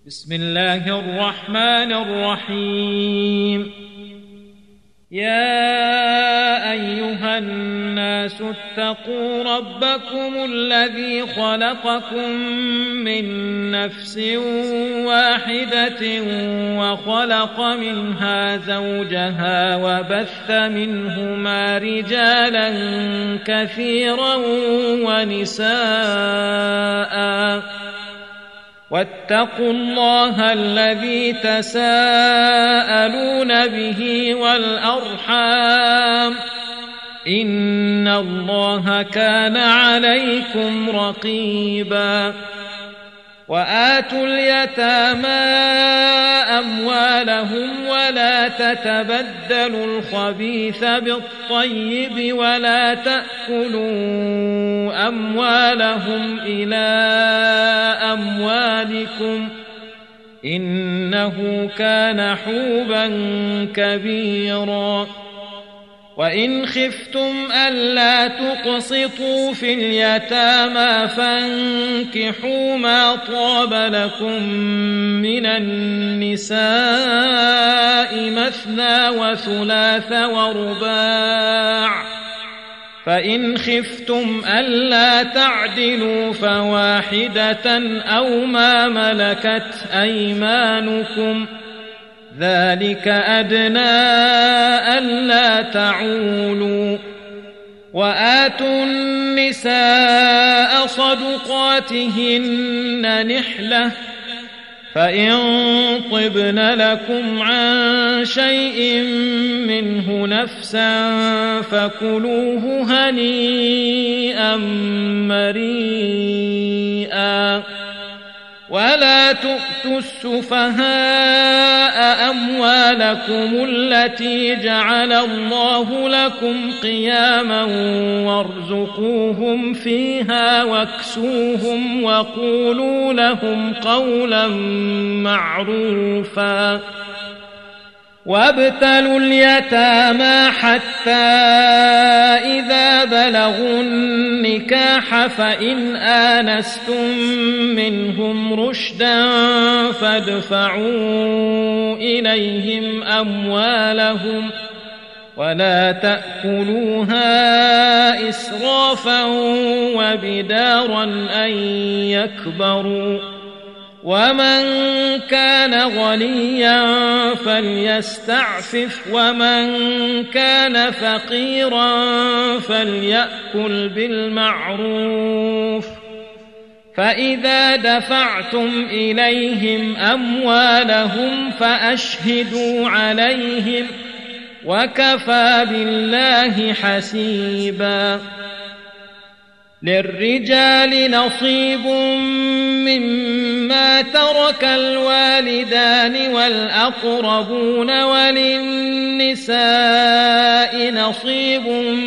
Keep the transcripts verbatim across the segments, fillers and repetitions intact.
بسم الله الرحمن الرحيم. يا أيها الناس اتقوا ربكم الذي خلقكم من نفس واحدة وخلق منها زوجها وبث منهما رجالا كثيرا ونساء واتقوا الله الذي تساءلون به والأرحام إن الله كان عليكم رقيبا. وآتوا اليتامى أموالهم ولا تتبدلوا الخبيث بالطيب ولا تأكلوا أموالهم إلى أموالكم إنه كان حوبا كبيرا. وإن خفتم ألا تقسطوا في اليتامى فانكحوا ما طاب لكم من النساء مثنى وثلاث ورباع، فإن خفتم ألا تعدلوا فواحدة أو ما ملكت أيمانكم ذلك أدنى ألا تعولوا. وآتوا النساء صدقاتهن نحلة فإن طبن لكم عن شيء منه نفسا فكلوه هنيئا مريئا. ولا تؤتوا السفهاء أموالكم التي جعل الله لكم قياما وارزقوهم فيها واكسوهم وقولوا لهم قولا معروفا. وابتلوا اليتامى حتى إذا بلغوا النكاح فإن آنستم منهم رشدا فادفعوا إليهم أموالهم ولا تأكلوها إسرافا وبدارا أن يكبروا. ومن كان غنيا فليستعفف ومن كان فقيرا فليأكل بالمعروف. فإذا دفعتم إليهم أموالهم فأشهدوا عليهم وكفى بالله حسيبا. للرجال نصيب مما ترك الوالدان والأقربون وللنساء نصيب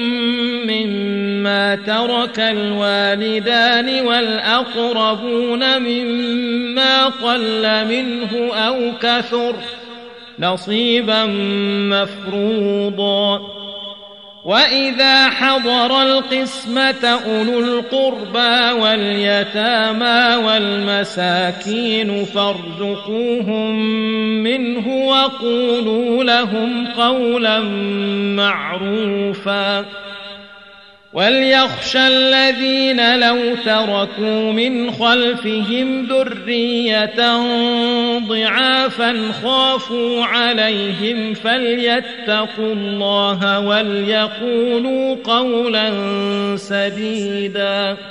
مما ترك الوالدان والأقربون مما قل منه أو كثر نصيبا مفروضا. وإذا حضر القسمة أولو القربى واليتامى والمساكين فارزقوهم منه وقولوا لهم قولا معروفا. وليخشى الذين لو تركوا من خلفهم ذرية ضعافا خافوا عليهم فليتقوا الله وليقولوا قولا سديدا.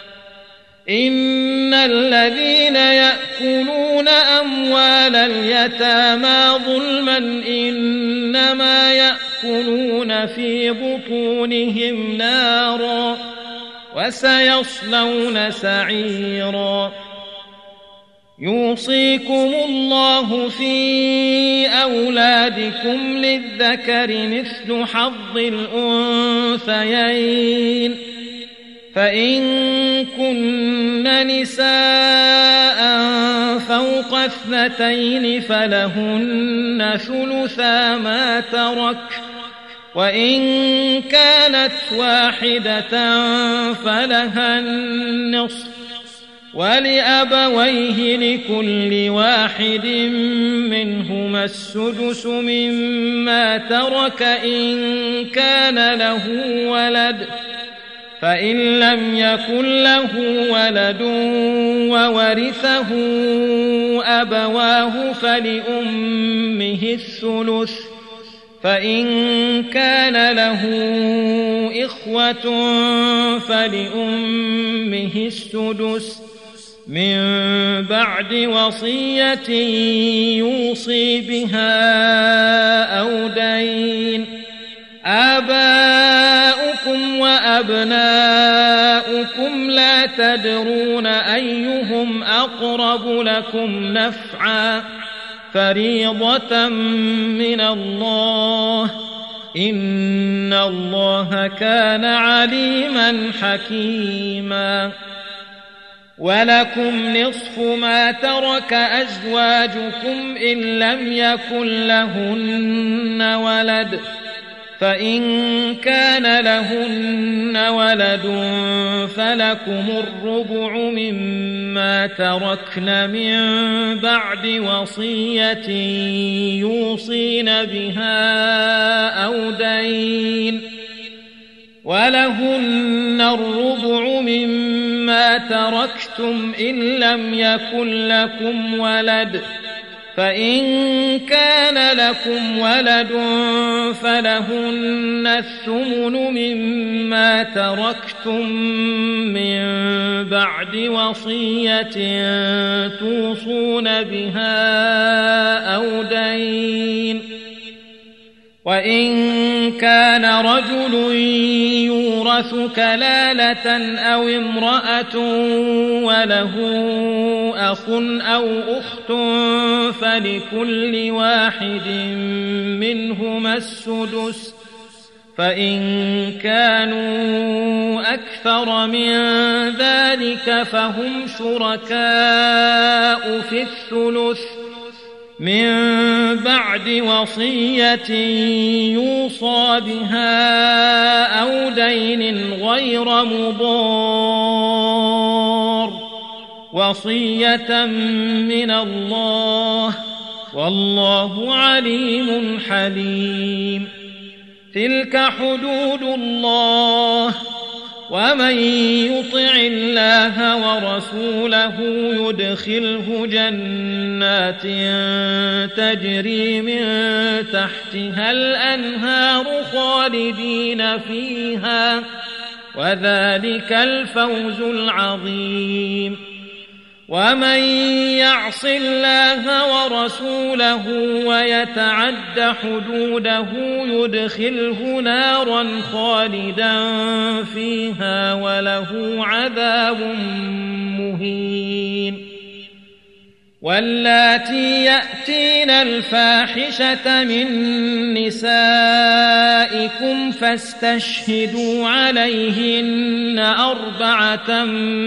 إن الذين يأكلون أموال اليتامى ظلما إنما يأكلون في بطونهم نارا وسيصلون سعيرا. يوصيكم الله في أولادكم للذكر مثل حظ الأنثيين فإن كن نساء فوق اثنتين فلهن ثلثا ما ترك وإن كانت واحدة فلها النصف ولأبويه لكل واحد منهما السدس مما ترك إن كان له ولد، فإن لم يكن له ولد وورثه أبواه فلأمه الثلث، فإن كان له إخوة فلأمه السدس من بعد وصية يوصي بها أو دين. آباؤكم وأبناؤكم لا تدرون أيهم أقرب لكم نفعا، فريضة من الله، إن الله كان عليما حكيما. ولكم نصف ما ترك أزواجكم إن لم يكن لهن ولد، فإن كان لهن ولد فلكم الربع مما تركن من بعد وصية يوصين بها أو دين. ولهن الربع مما تركتم إن لم يكن لكم ولد، فإن كان لكم ولد فلهن الثمن مما تركتم من بعد وصية توصون بها أو دين. وإن كان رجل يورث كلالة أو امرأة وله أخ أو أخت فلكل واحد منهما السدس، فإن كانوا أكثر من ذلك فهم شركاء في الثلث من بعد وصية يوصى بها أو دين غير مضار، وصية من الله، والله عليم حليم. تلك حدود الله، ومن يطع الله ورسوله يدخله جنات تجري من تحتها الأنهار خالدين فيها، وذلك الفوز العظيم. ومن يعص الله ورسوله ويتعد حدوده يدخله نارا خالدا فيها وله عذاب مهين. واللاتي يأتين الفاحشة من نسائكم فاستشهدوا عليهن أربعة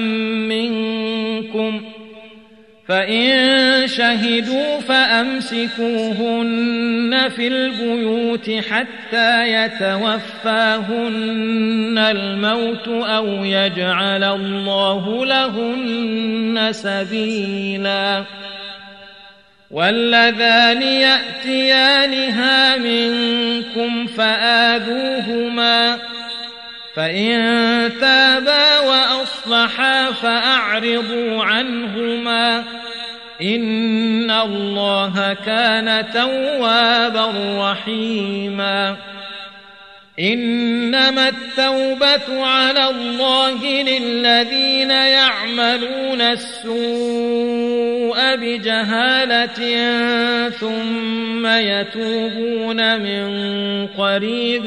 منكم، فإن شهدوا فأمسكوهن في البيوت حتى يتوفاهن الموت أو يجعل الله لهن سبيلا. واللذان يأتيانها منكم فآذوهما، فإن تابا وأصلحا فأعرضوا عنهما، إن الله كان توابا رحيما. إنما التوبة على الله للذين يعملون السوء بجهالة ثم يتوبون من قريب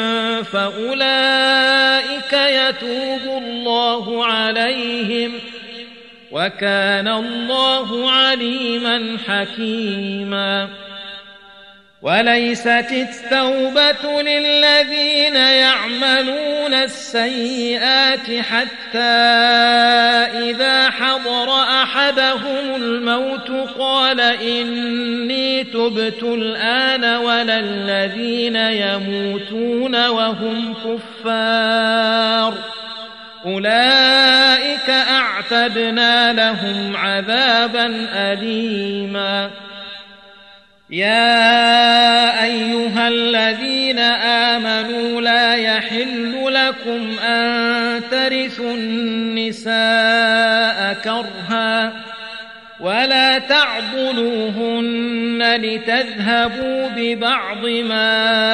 فأولئك يتوب الله عليهم، وكان الله عليما حكيما. وليست التوبة للذين يعملون السيئات حتى إذا حضر أحدهم الموت قال إني تبت الآن، ولا الذين يموتون وهم كفار، أولئك أعتدنا وأعتدنا لهم عذابا أليما. يا أيها الذين آمنوا لا يحل لكم أن ترثوا النساء كرها ولا تعضلوهن لتذهبوا ببعض ما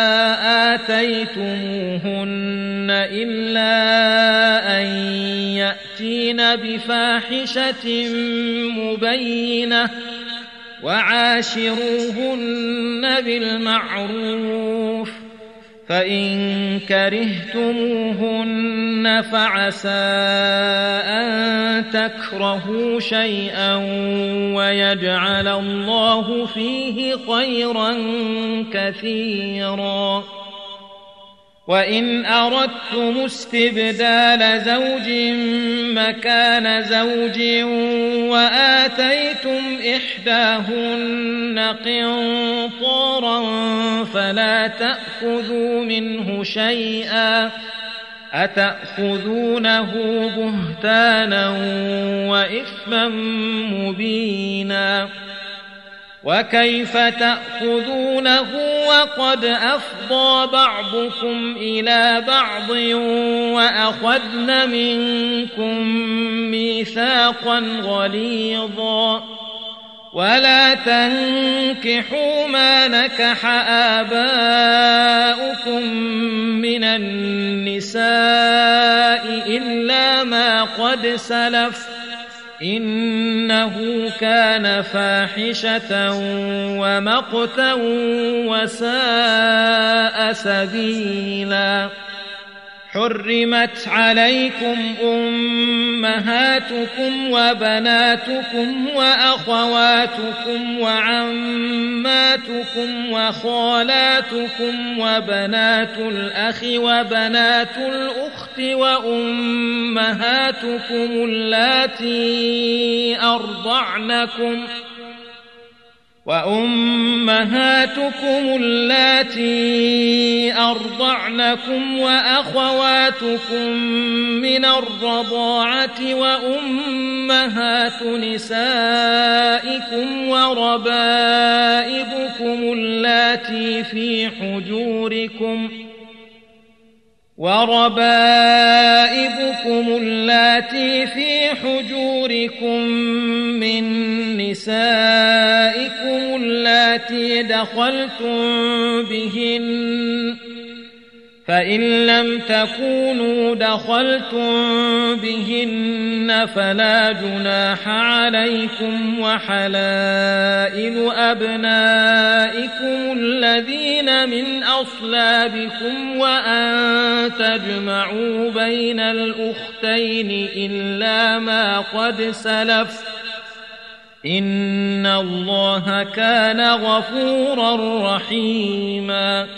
آتيتموهن إلا أن يأتين بفاحشة مبينة وعاشروهن بالمعروف فإن كرهتموهن فعسى أن تكرهوا شيئا ويجعل الله فيه خيرا كثيرا. وإن أردتم استبدال زوج مكان زوج وآتيتم إحداهن قنطارا فلا تأخذوا منه شيئا أتأخذونه بهتانا وإثما مبينا. وكيف تأخذونه وقد أفضى بعضكم إلى بعض وأخذن منكم ميثاقا غليظا. ولا تنكحوا ما نكح آباؤكم من النساء إلا ما قد سلف إنه كان فاحشة ومقتا وساء سبيلا. حرمت عليكم أمهاتكم وبناتكم وأخواتكم وعماتكم وخالاتكم وبنات الأخ وبنات الأخت وأمهاتكم اللاتي أرضعنكم وأمهاتكم اللاتي أرضعنكم وأخواتكم من الرضاعة وأمهات نسائكم وربائبكم اللاتي في حجوركم وربائبكم اللاتي في حجوركم من نسائكم اللاتي دخلتم بهن فإن لم تكونوا دخلتم بهن فلا جناح عليكم وحلائل أبنائكم الذين من أصلابكم وأن تجمعوا بين الأختين إلا ما قد سلف إن الله كان غفورا رحيما.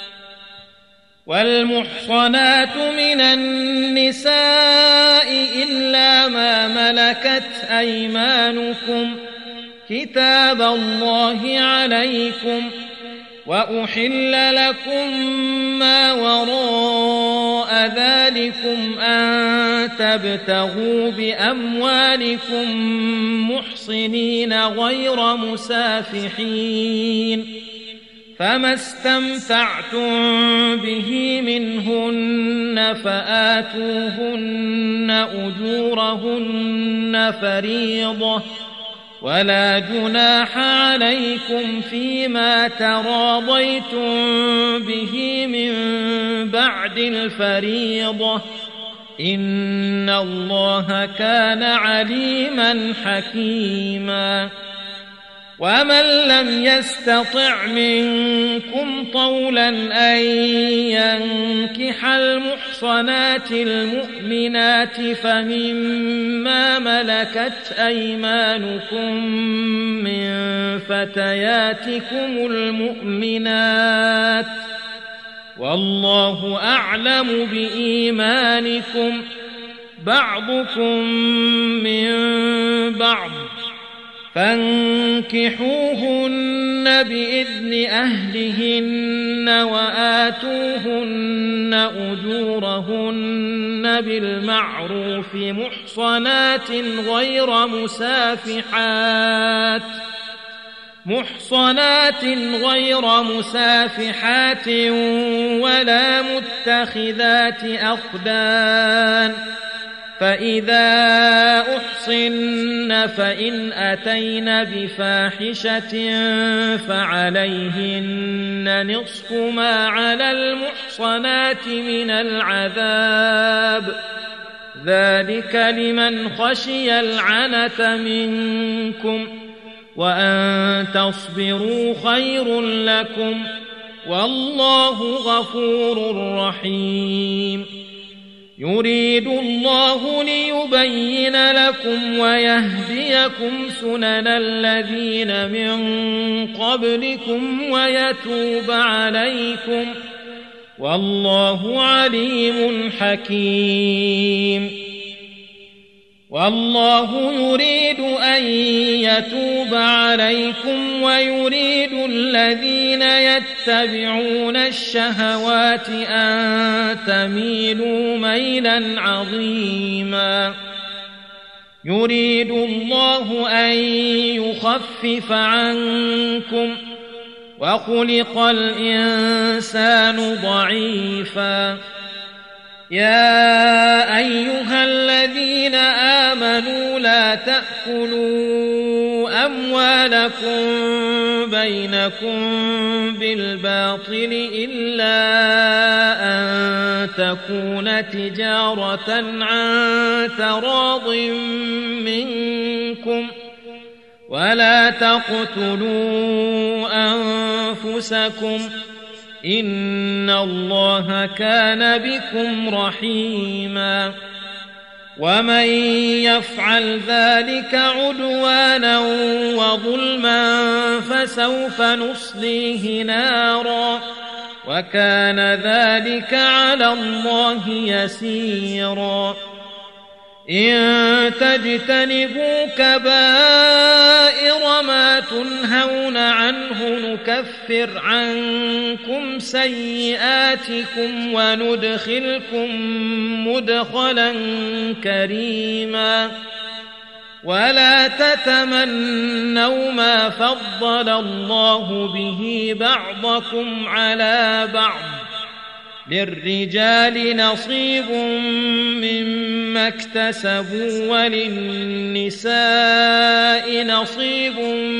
والمحصنات من النساء إلا ما ملكت أيمانكم كتاب الله عليكم وأحل لكم ما وراء ذلكم أن تبتغوا بأموالكم محصنين غير مسافحين فما استمتعتم به منهن فآتوهن أجورهن فريضة ولا جناح عليكم فيما تراضيتم به من بعد الفريضة إن الله كان عليما حكيما. ومن لم يستطع منكم طولا أن ينكح المحصنات المؤمنات فمما ملكت أيمانكم من فتياتكم المؤمنات والله أعلم بإيمانكم بعضكم من بعض فانكحوهن بإذن أهلهن وآتوهن أجورهن بالمعروف محصنات غير مسافحات محصنات غير مسافحات ولا متخذات أخدان فإذا أحصن فإن أتين بفاحشة فعليهن نصف ما على المحصنات من العذاب ذلك لمن خشي العنة منكم وأن تصبروا خير لكم والله غفور رحيم يريد الله ليبين لكم ويهديكم سنن الذين من قبلكم ويتوب عليكم والله عليم حكيم والله يريد أن يتوب عليكم ويريد الذين يتبعون الشهوات أن تميلوا ميلا عظيما يريد الله أن يخفف عنكم وخلق الإنسان ضعيفا يا أيها الذين آمنوا لا تأكلوا أموالكم بينكم بالباطل إلا أن تكون تجارة عن تراض منكم ولا تقتلوا أنفسكم إن الله كان بكم رحيما ومن يفعل ذلك عدوانا وظلما فسوف نصليه نارا وكان ذلك على الله يسيرا إن تجتنبوا كبائر ما تنهون عنه نكفر عنكم سيئاتكم وندخلكم مدخلا كريما ولا تتمنوا ما فضل الله به بعضكم على بعض للرجال نصيب مما اكتسبوا وللنساء نصيب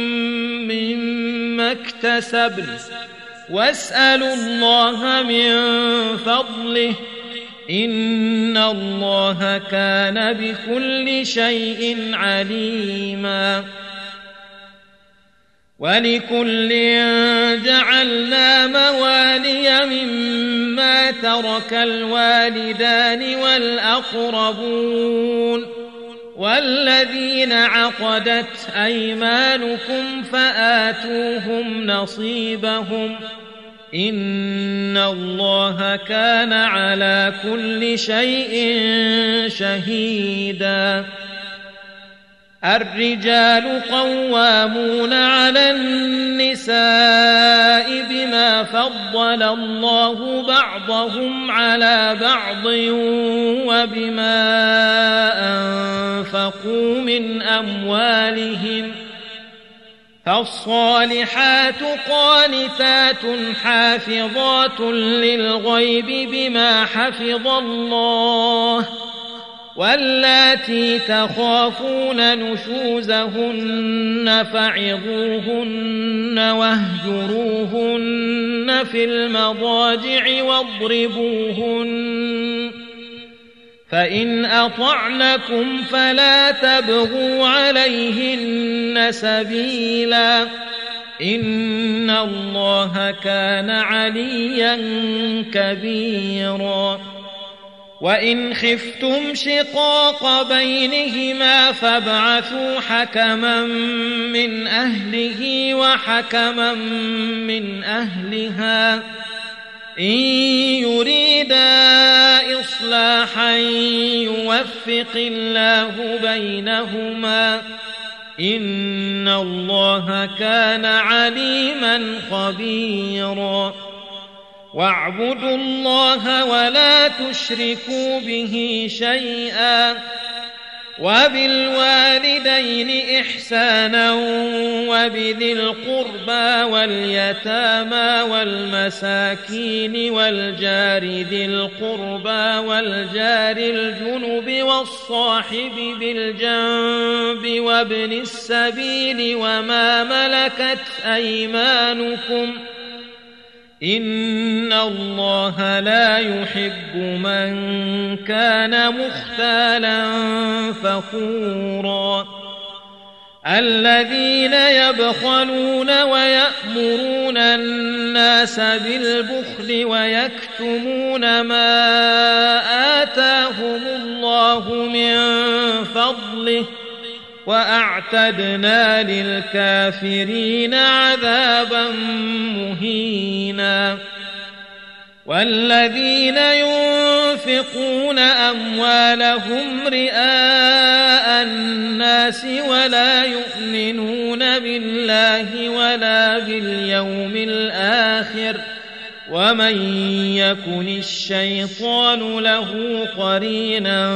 مما اكتسبن واسألوا الله من فضله إن الله كان بكل شيء عليما ولكل جعلنا موالي مما ترك الوالدان والأقربون والذين عقدت أيمانكم فآتوهم نصيبهم إن الله كان على كل شيء شهيدا الرجال قوامون على النساء بما فضل الله بعضهم على بعض وبما أنفقوا من أموالهم فالصالحات قانتات حافظات للغيب بما حفظ الله واللاتي تخافون نشوزهن فعظوهن واهجروهن في المضاجع واضربوهن فإن أطعنكم فلا تبغوا عليهن سبيلا إن الله كان عليا كبيرا وإن خفتم شقاق بينهما فابعثوا حكما من أهله وحكما من أهلها إن يريدا إصلاحا يوفق الله بينهما إن الله كان عليما خبيرا واعبدوا الله ولا تشركوا به شيئا وبالوالدين إحسانا وبذي القربى واليتامى والمساكين والجار ذي القربى والجار الجنب والصاحب بالجنب وابن السبيل وما ملكت أيمانكم إن الله لا يحب من كان مختالا فخورا الذين يبخلون ويأمرون الناس بالبخل ويكتمون ما آتاهم الله من فضله وأعتدنا للكافرين عذابا مهينا والذين ينفقون أموالهم رئاء الناس ولا يؤمنون بالله ولا باليوم الآخر ومن يكن الشيطان له قرينا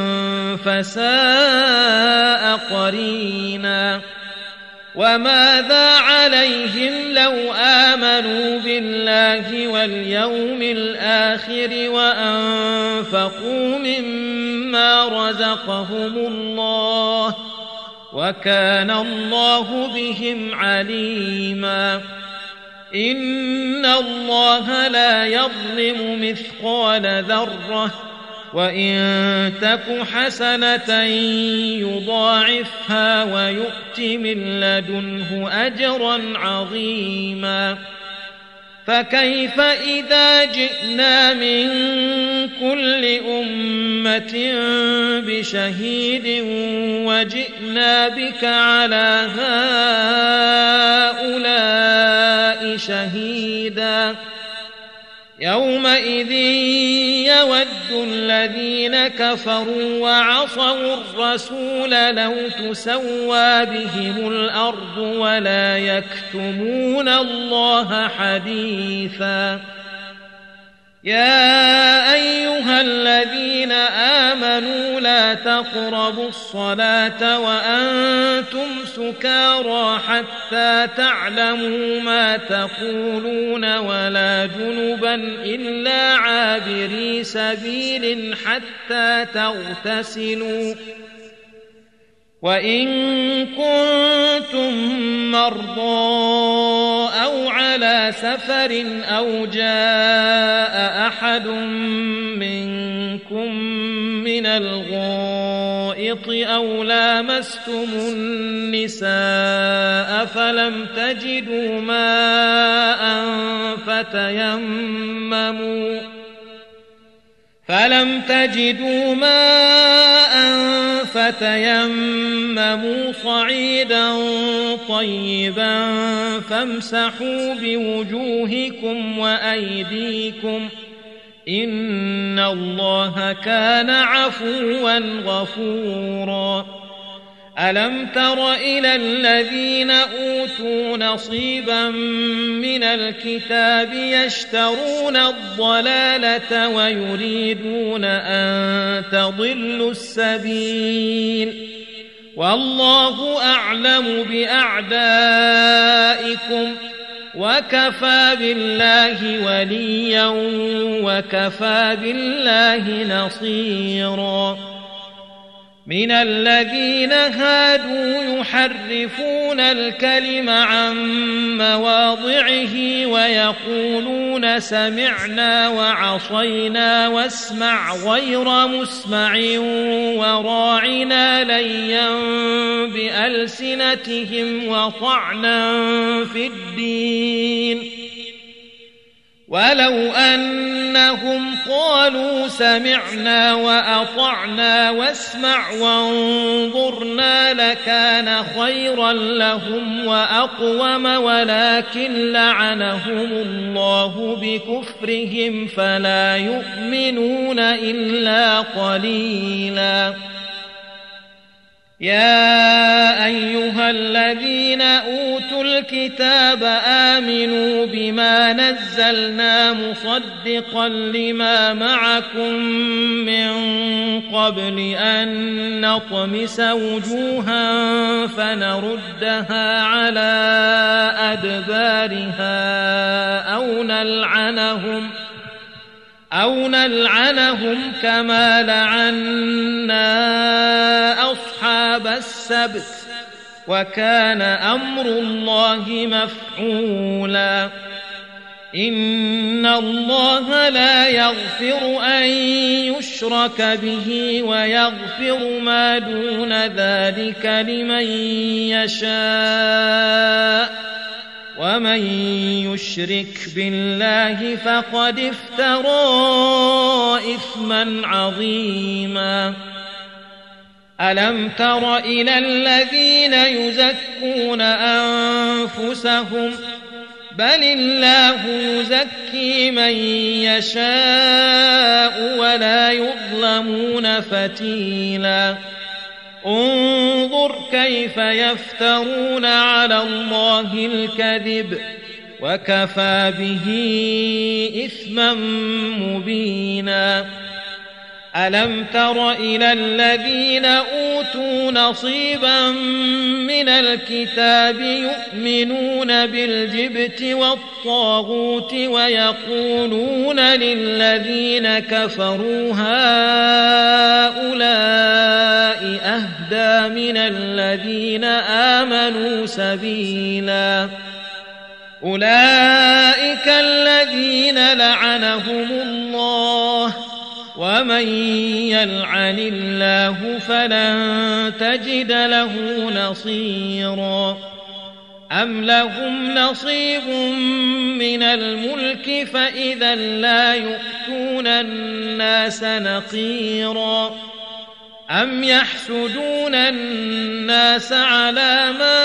فساء قرينا وماذا عليهم لو آمنوا بالله واليوم الآخر وأنفقوا مما رزقهم الله وكان الله بهم عليما إن الله لا يظلم مثقال ذرة وإن تك حسنة يضاعفها ويؤت من لدنه أجرا عظيما فكيف إذا جئنا من كل أمة بشهيد وجئنا بك على هؤلاء شهيدا يومئذ يود الذين كفروا وعصوا الرسول لو تسوى بهم الأرض ولا يكتمون الله حديثا يا أيها الذين آمنوا لا تقربوا الصلاة وأنتم سكارى حتى تعلموا ما تقولون ولا جنبا إلا عابري سبيل حتى تغتسلوا وإن كنتم مرضى أو على سفر أو جاء أحد منكم من الغائط أو لامستم النساء فلم تجدوا ماء فتيمموا فلم تجدوا ماء فتيمموا صعيدا طيبا فامسحوا بوجوهكم وأيديكم إن الله كان عفوا غفورا ألم تر إلى الذين أوتوا نصيبا من الكتاب يشترون الضلالة ويريدون أن تضلوا السبيل والله أعلم بأعدائكم وكفى بالله وليا وكفى بالله نصيرا من الذين هادوا يحرفون الكلم عن مواضعه ويقولون سمعنا وعصينا واسمع غير مسمع وراعنا ليا بألسنتهم وطعنا في الدين ولو أنهم قالوا سمعنا وأطعنا واسمع وانظرنا لكان خيرا لهم وأقوم ولكن لعنهم الله بكفرهم فلا يؤمنون إلا قليلا يا أيها الذين أوتوا الكتاب آمنوا بما نزلنا مصدقا لما معكم من قبل أن نطمس وجوها فنردها على أدبارها أو نلعنهم أو نلعنهم كما لعنا أصحاب السبت وكان أمر الله مفعولا إن الله لا يغفر أن يشرك به ويغفر ما دون ذلك لمن يشاء ومن يشرك بالله فقد افترى إثما عظيما ألم تر إلى الذين يزكون أنفسهم بل الله يزكي من يشاء ولا يظلمون فتيلا انظر كيف يفترون على الله الكذب وكفى به إثما مبينا ألم تر إلى الذين أوتوا نصيبا من الكتاب يؤمنون بالجبت والطاغوت ويقولون للذين كفروا هؤلاء أهدى من الذين آمنوا سبيلا أولئك الذين لعنهم الله ومن يلعن الله فلن تجد له نصيرا أم لهم نصيب من الملك فإذا لا يؤتون الناس نقيرا أم يحسدون الناس على ما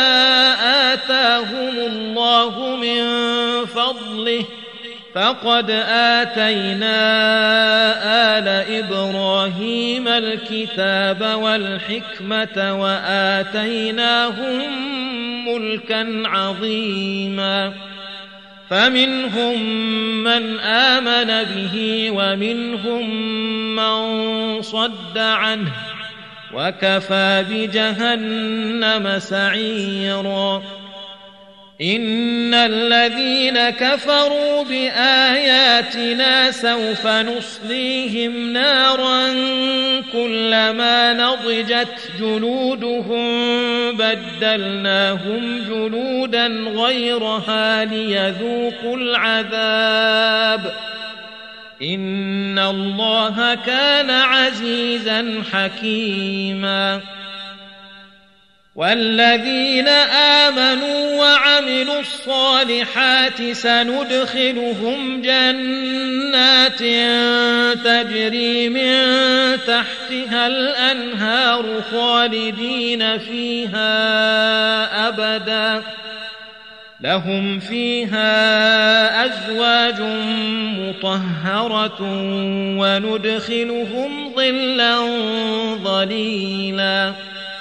آتاهم الله من فضله فقد آتينا آل إبراهيم الكتاب والحكمة وآتيناهم ملكا عظيما فمنهم من آمن به ومنهم من صد عنه وكفى بجهنم سعيرا إن الذين كفروا بآياتنا سوف نصليهم نارا كلما نضجت جلودهم بدلناهم جلودا غيرها ليذوقوا العذاب إن الله كان عزيزا حكيما والذين آمنوا وعملوا الصالحات سندخلهم جنات تجري من تحتها الأنهار خالدين فيها أبدا لهم فيها أزواج مطهرة وندخلهم ظلا ظليلا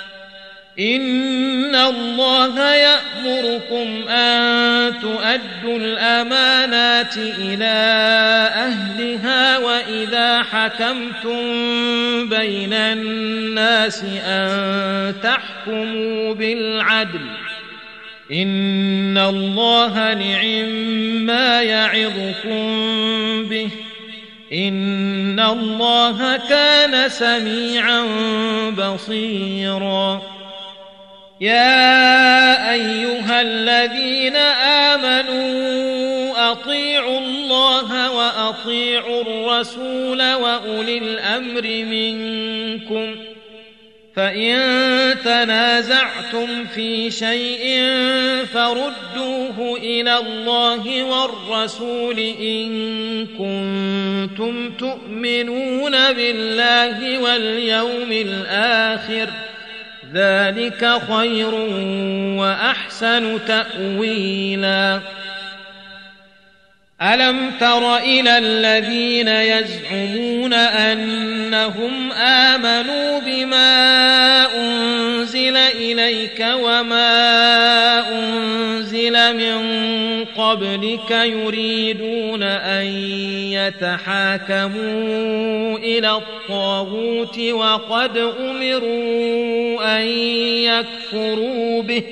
إن الله يأمركم أن تؤدوا الأمانات إلى أهلها وإذا حكمتم بين الناس أن تحكموا بالعدل إن الله نعما يعظكم به إن الله كان سميعا بصيرا يا أيها الذين آمنوا أطيعوا الله وأطيعوا الرسول وأولي الأمر منكم فإن تنازعتم في شيء فردوه إلى الله والرسول إن كنتم تؤمنون بالله واليوم الآخر ذلك خير وأحسن تأويلا ألم تر إلى الذين يزعمون أنهم آمنوا بما أنزل إليك وما أنزل من قبلك يريدون أن يتحاكموا إلى الطاغوت وقد أمروا أن يكفروا به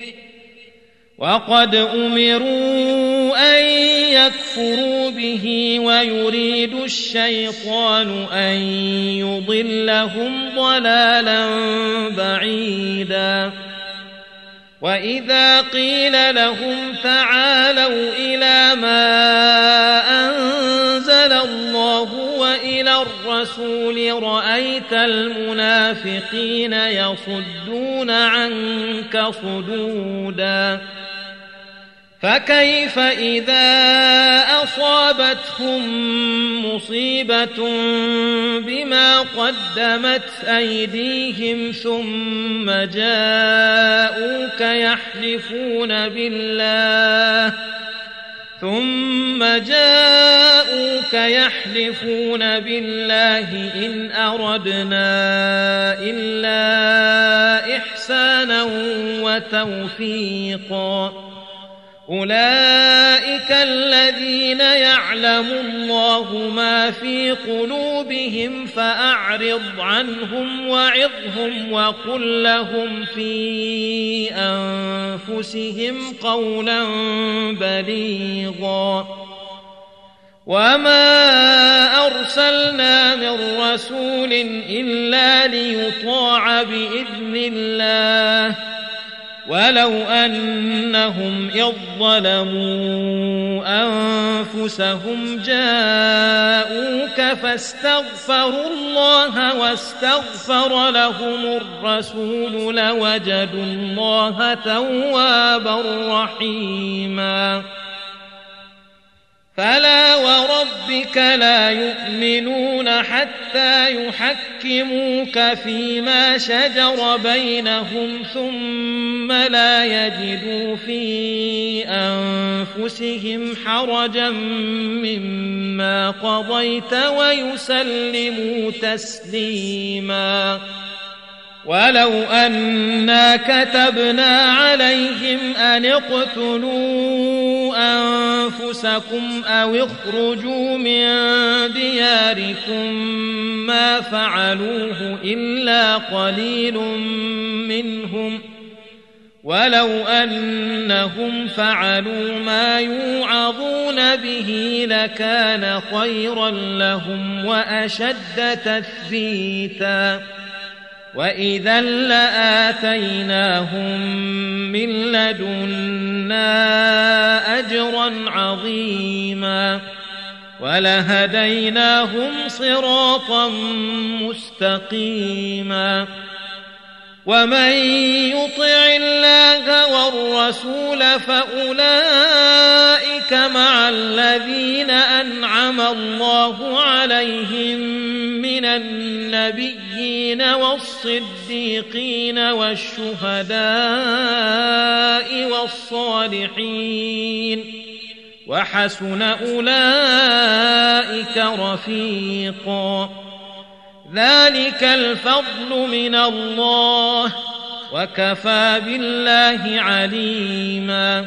وقد أمروا أن يكفروا به ويريد الشيطان أن يضلهم ضلالا بعيدا وإذا قيل لهم تعالوا إلى ما أنزل الله وإلى الرسول رأيت المنافقين يصدون عنك صدودا فكيف إذا أصابتهم مصيبة بما قدمت أيديهم ثم جاءوك يحلفون بالله ثم جاءوك يحلفون بالله إن أردنا إلا إحسانا وتوفيقا أولئك الذين يعلم الله ما في قلوبهم فأعرض عنهم وعظهم وقل لهم في أنفسهم قولا بليغا وما أرسلنا من رسول إلا ليطاع بإذن الله ولو أنهم إذ ظلموا أنفسهم جاءوك فاستغفروا الله واستغفر لهم الرسول لوجدوا الله توابا رحيما فلا وربك لا يؤمنون حتى يحكموك فيما شجر بينهم ثم لا يجدوا في أنفسهم حرجا مما قضيت ويسلموا تسليما ولو أنا كتبنا عليهم أن اقتلوا أنفسكم أو اخرجوا من دياركم ما فعلوه إلا قليل منهم ولو أنهم فعلوا ما يوعظون به لكان خيرا لهم وأشد تثبيتا وإذا لآتيناهم من لدنا أجرا عظيما ولهديناهم صراطا مستقيما ومن يطع الله والرسول فأولئك مع الذين أنعم الله عليهم من النبيين والصديقين والشهداء والصالحين وحسن أولئك رفيقا ذلك الفضل من الله وكفى بالله عليما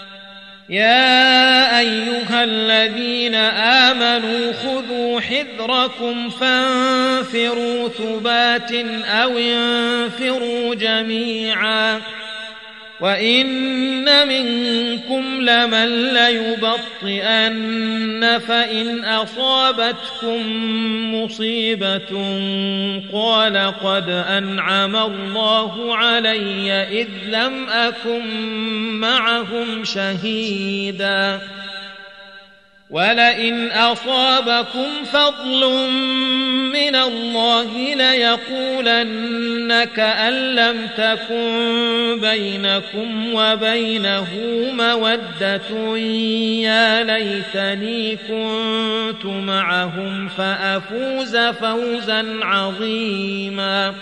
يا أيها الذين آمنوا خذوا حذركم فانفروا ثبات أو انفروا جميعا وإن منكم لمن ليبطئن فإن أصابتكم مصيبة قال قد أنعم الله علي إذ لم أكن معهم شهيدا ولئن أصابكم فضل من الله ليقولن كأن لم تكن بينكم وبينه مودة يا ليتني كنت معهم فأفوز فوزا عظيما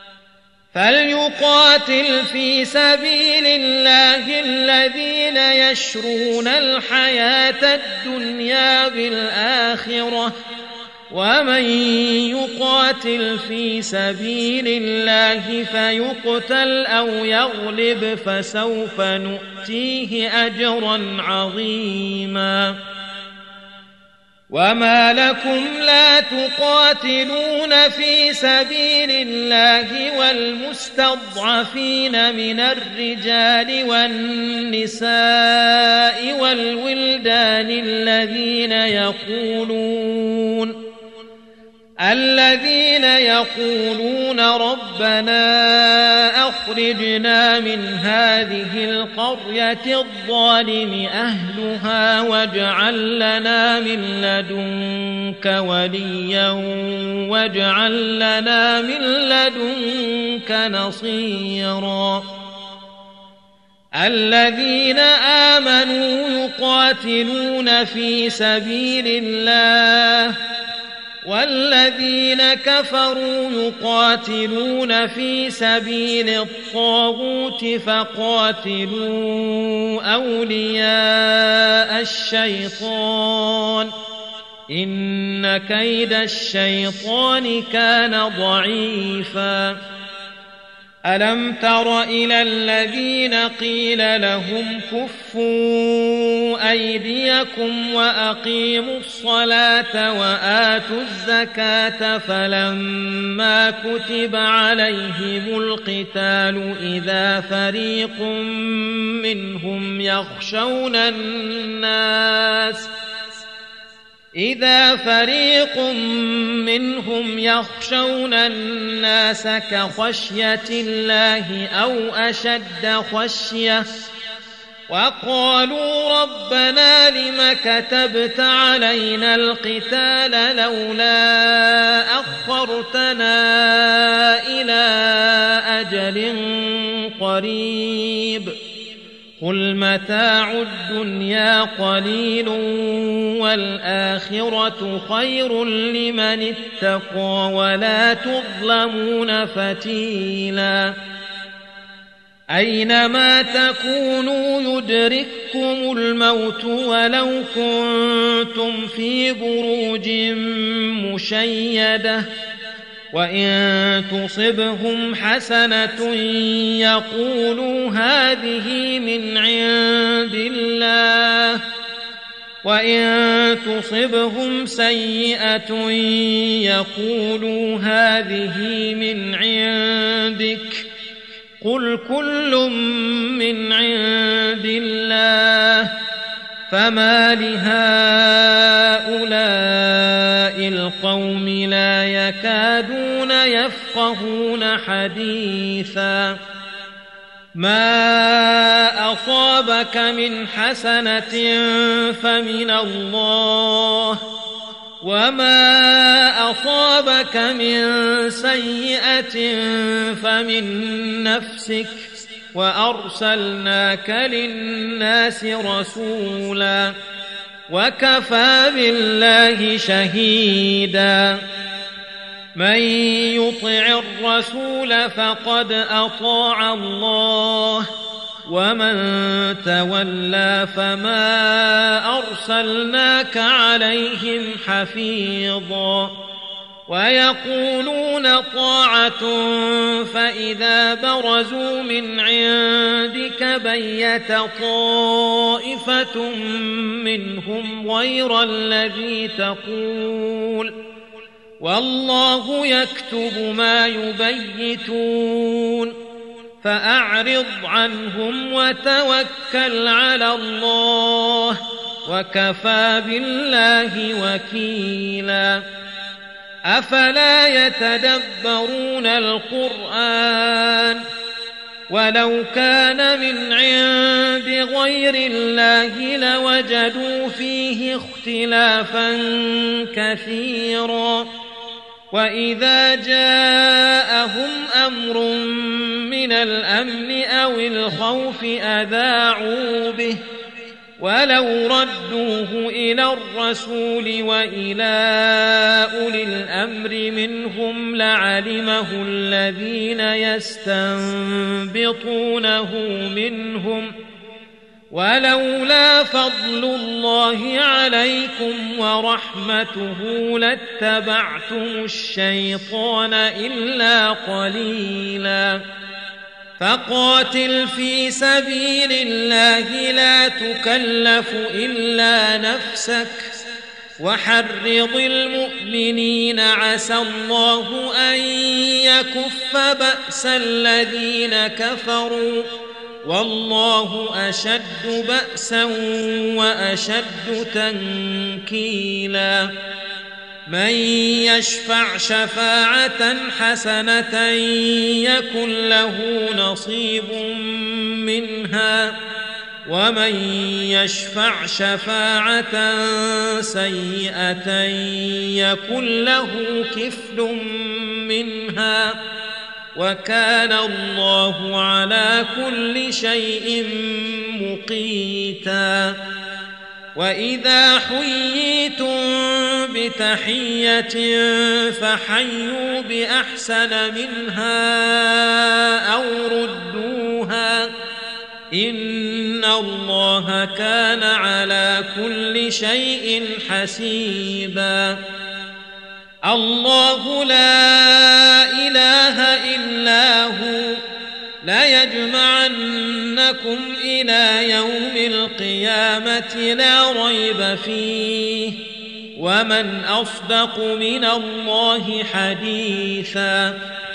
فليقاتل في سبيل الله الذين يشرون الحياة الدنيا بالآخرة ومن يقاتل في سبيل الله فيقتل أو يغلب فسوف نؤتيه أجرا عظيما وما لكم لا تقاتلون في سبيل الله والمستضعفين من الرجال والنساء والولدان الذين يقولون الذين يقولون ربنا أخرجنا من هذه القرية الظالم أهلها واجعل لنا من لدنك وليا واجعل لنا من لدنك نصيرا الذين آمنوا يقاتلون في سبيل الله والذين كفروا يقاتلون في سبيل الطاغوت فقاتلوا أولياء الشيطان إن كيد الشيطان كان ضعيفا ألم تر إلى الذين قيل لهم كفوا أيديكم وأقيموا الصلاة وآتوا الزكاة فلما كتب عليهم القتال إذا فريق منهم يخشون الناس إذا فريق منهم يخشون الناس كخشية الله أو أشد خشية وقالوا ربنا لم كتبت علينا القتال لولا أخرتنا إلى أجل قريب قل متاع الدنيا قليل والآخرة خير لمن اتقى ولا تظلمون فتيلا أينما تكونوا يدرككم الموت ولو كنتم في بروج مشيدة وإن تصبهم حسنة يقولوا هذه من عند الله وإن تصبهم سيئة يقولوا هذه من عندك قل كل من عند الله فما لهؤلاء القوم لا يكادون يفقهون حديثا ما أصابك من حسنة فمن الله وما أصابك من سيئة فمن نفسك وأرسلناك للناس رسولا وكفى بالله شهيدا من يطع الرسول فقد أطاع الله ومن تولى فما أرسلناك عليهم حفيظا ويقولون طاعة فإذا برزوا من عندك بيت طائفة منهم غير الذي تقول والله يكتب ما يبيتون فأعرض عنهم وتوكل على الله وكفى بالله وكيلا أفلا يتدبرون القرآن ولو كان من عند غير الله لوجدوا فيه اختلافا كثيرا وإذا جاءهم أمر من الأمن أو الخوف أذاعوا به ولو ردوه إلى الرسول وإلى أولي الأمر منهم لعلمه الذين يستنبطونه منهم ولولا فضل الله عليكم ورحمته لاتبعتم الشيطان إلا قليلا فقاتل في سبيل الله لا تكلف إلا نفسك وحرض المؤمنين عسى الله أن يكف بأس الذين كفروا والله أشد بأسا وأشد تنكيلا من يشفع شفاعة حسنة يكن له نصيب منها ومن يشفع شفاعة سيئة يكن له كفل منها وكان الله على كل شيء مقيتا وإذا حييتم بتحية فحيوا بأحسن منها أو ردوها إن الله كان على كل شيء حسيبا الله لا إله إلا هو لا يجمعنكم إلى يوم القيامة لا ريب فيه ومن أصدق من الله حديثا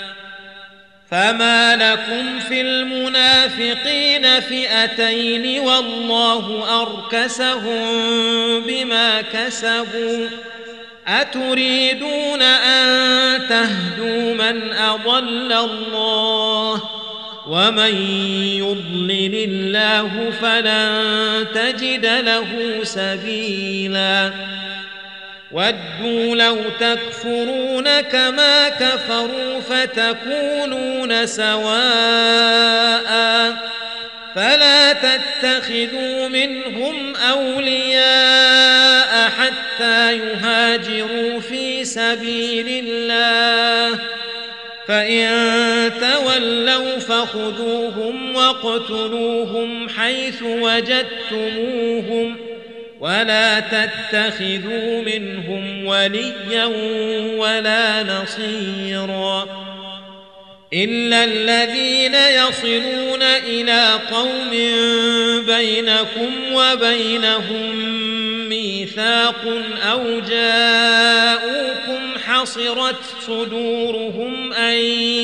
فما لكم في المنافقين فئتين والله أركسهم بما كسبوا أتريدون أن تهدوا من أضل الله ومن يضلل الله فلن تجد له سبيلا ودوا لو تكفرون كما كفروا فتكونون سواء فلا تتخذوا منهم أولياء حتى يهاجروا في سبيل الله فإن تولوا فخذوهم واقتلوهم حيث وجدتموهم ولا تتخذوا منهم وليا ولا نصيرا إلا الذين يصلون إلى قوم بينكم وبينهم ميثاق أو جاءوكم حصرت صدورهم أن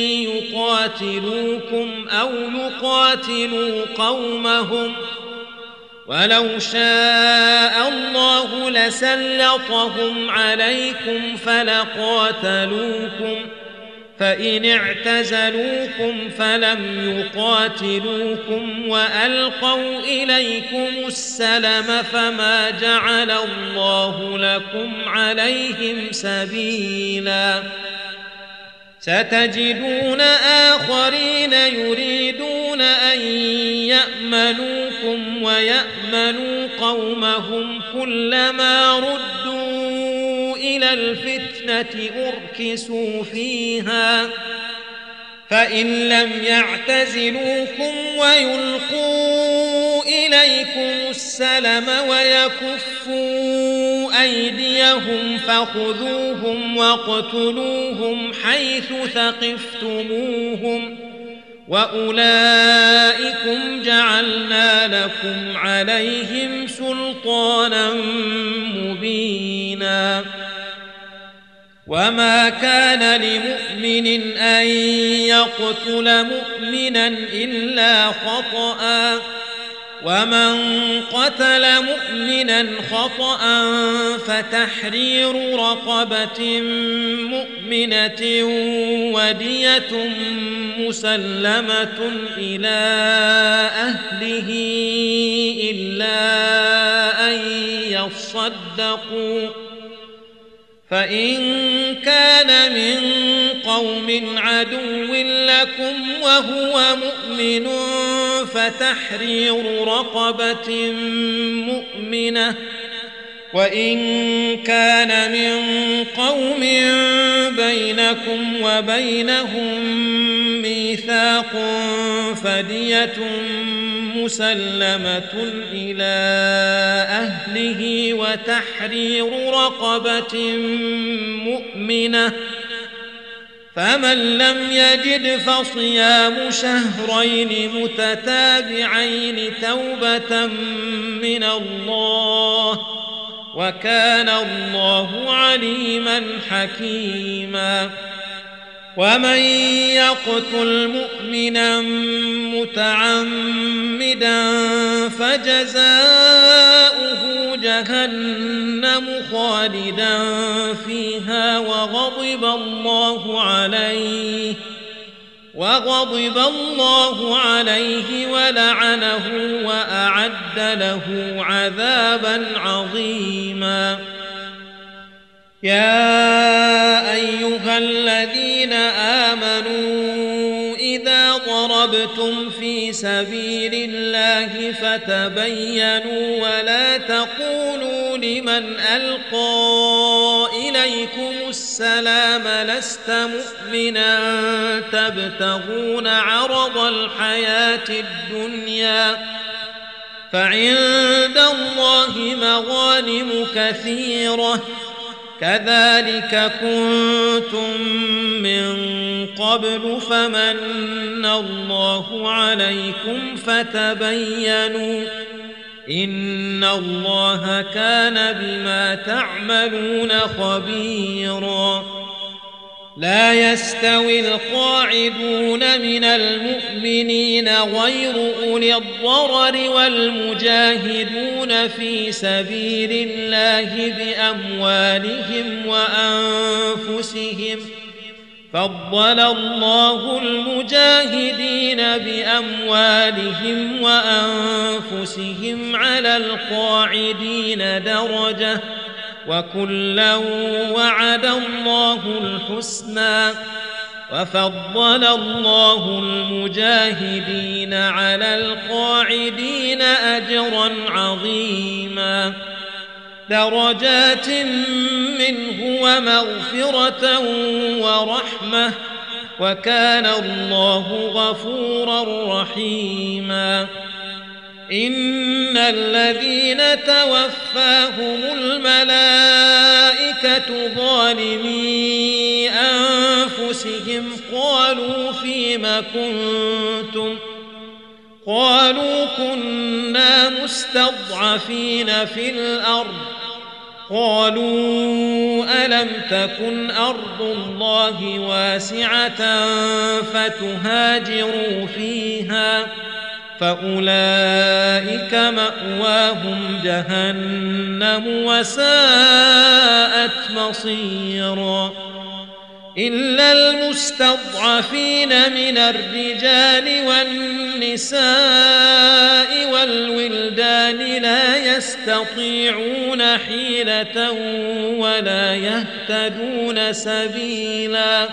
يقاتلوكم أو يقاتلوا قومهم ولو شاء الله لسلطهم عليكم فلقاتلوكم فإن اعتزلوكم فلم يقاتلوكم وألقوا إليكم السلم فما جعل الله لكم عليهم سبيلا ستجدون آخرين يريدون أن يأمنوكم ويأمنوا قومهم كلما ردوا إلى الفتنة أركسوا فيها فإن لم يعتزلوكم ويلقوا إليكم السلم ويكفوا أيديهم فخذوهم واقتلوهم حيث ثقفتموهم وأولئكم جعلنا لكم عليهم سلطانا مبينا وما كان لمؤمن أن يقتل مؤمنا إلا خطأ ومن قتل مؤمنا خطأ فتحرير رقبة مؤمنة ودية مسلمة إلى أهله إلا أن يصدقوا فإن كان من قوم عدو لكم وهو مؤمن فتحرير رقبة مؤمنة وإن كان من قوم بينكم وبينهم ميثاق فدية مسلمة إلى أهله وتحرير رقبة مؤمنة، فمن لم يجد فصيام شهرين متتابعين توبة من الله، وكان الله عليما حكيما. ومن يقتل مؤمنا متعمدا فجزاؤه جهنم خالدا فيها وغضب الله عليه وغضب الله عليه ولعنه وأعد له عذابا عظيما. يا أيها الذين آمنوا إذا ضربتم في سبيل الله فتبينوا ولا تقولوا لمن ألقى إليكم السلام لست مؤمنا تبتغون عرض الحياة الدنيا فعند الله مغانم كثيرة كذلك كنتم من قبل فمن الله عليكم فتبينوا إن الله كان بما تعملون خبيرا. لا يستوي القاعدون من المؤمنين غير أولي الضرر والمجاهدون في سبيل الله بأموالهم وأنفسهم، فضل الله المجاهدين بأموالهم وأنفسهم على القاعدين درجة، وكلا وعد الله الحسنى، وفضل الله المجاهدين على القاعدين أجرا عظيما، درجات منه ومغفرة ورحمة، وكان الله غفورا رحيما. إن الذين توفاهم الملائكة ظالمي أنفسهم قالوا فيم كنتم قالوا كنا مستضعفين في الأرض قالوا ألم تكن أرض الله واسعة فتهاجروا فيها فأولئك مأواهم جهنم وساءت مصيرا. إلا المستضعفين من الرجال والنساء والولدان لا يستطيعون حيلة ولا يهتدون سبيلا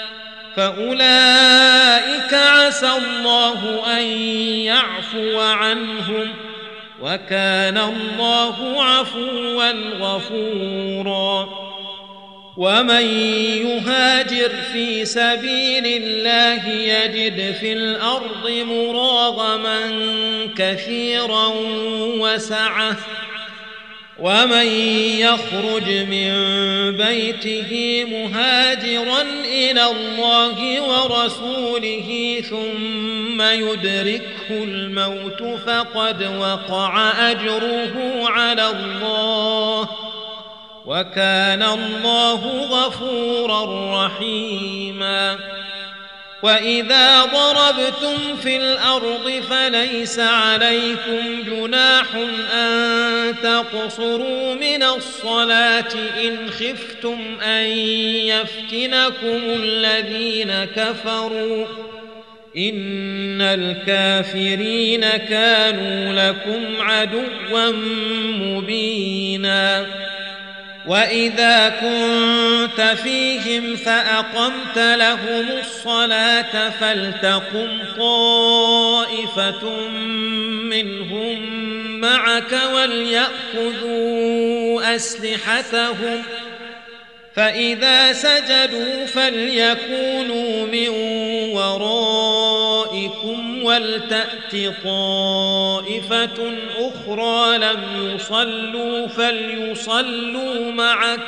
فأولئك عسى الله أن يعفو عنهم وكان الله عفوا غفورا. ومن يهاجر في سبيل الله يجد في الأرض مراغما كثيرا وسعة، ومن يخرج من بيته مهاجرا إلى الله ورسوله ثم يدركه الموت فقد وقع أجره على الله وكان الله غفورا رحيما. وإذا ضربتم في الأرض فليس عليكم جناح أن تقصروا من الصلاة إن خفتم أن يفتنكم الذين كفروا إن الكافرين كانوا لكم عدوا مبينا. وإذا كنت فيهم فأقمت لهم الصلاة فلتقم طائفة منهم معك وليأخذوا أسلحتهم فإذا سجدوا فليكونوا من ورائكم ولتأت طائفة أخرى لم يصلوا فليصلوا معك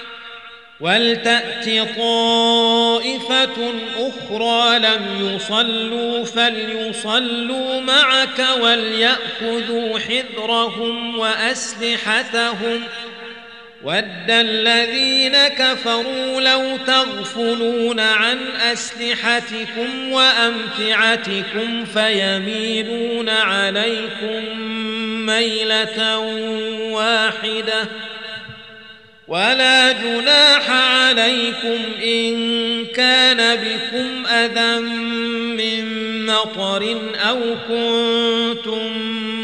ولتأت طائفة أخرى لم يصلوا فليصلوا معك وليأخذوا حذرهم وأسلحتهم ود الذين كفروا لو تغفلون عن أسلحتكم وأمتعتكم فيميلون عليكم ميلة واحدة ولا جناح عليكم إن كان بكم أذى من مطر أو كنتم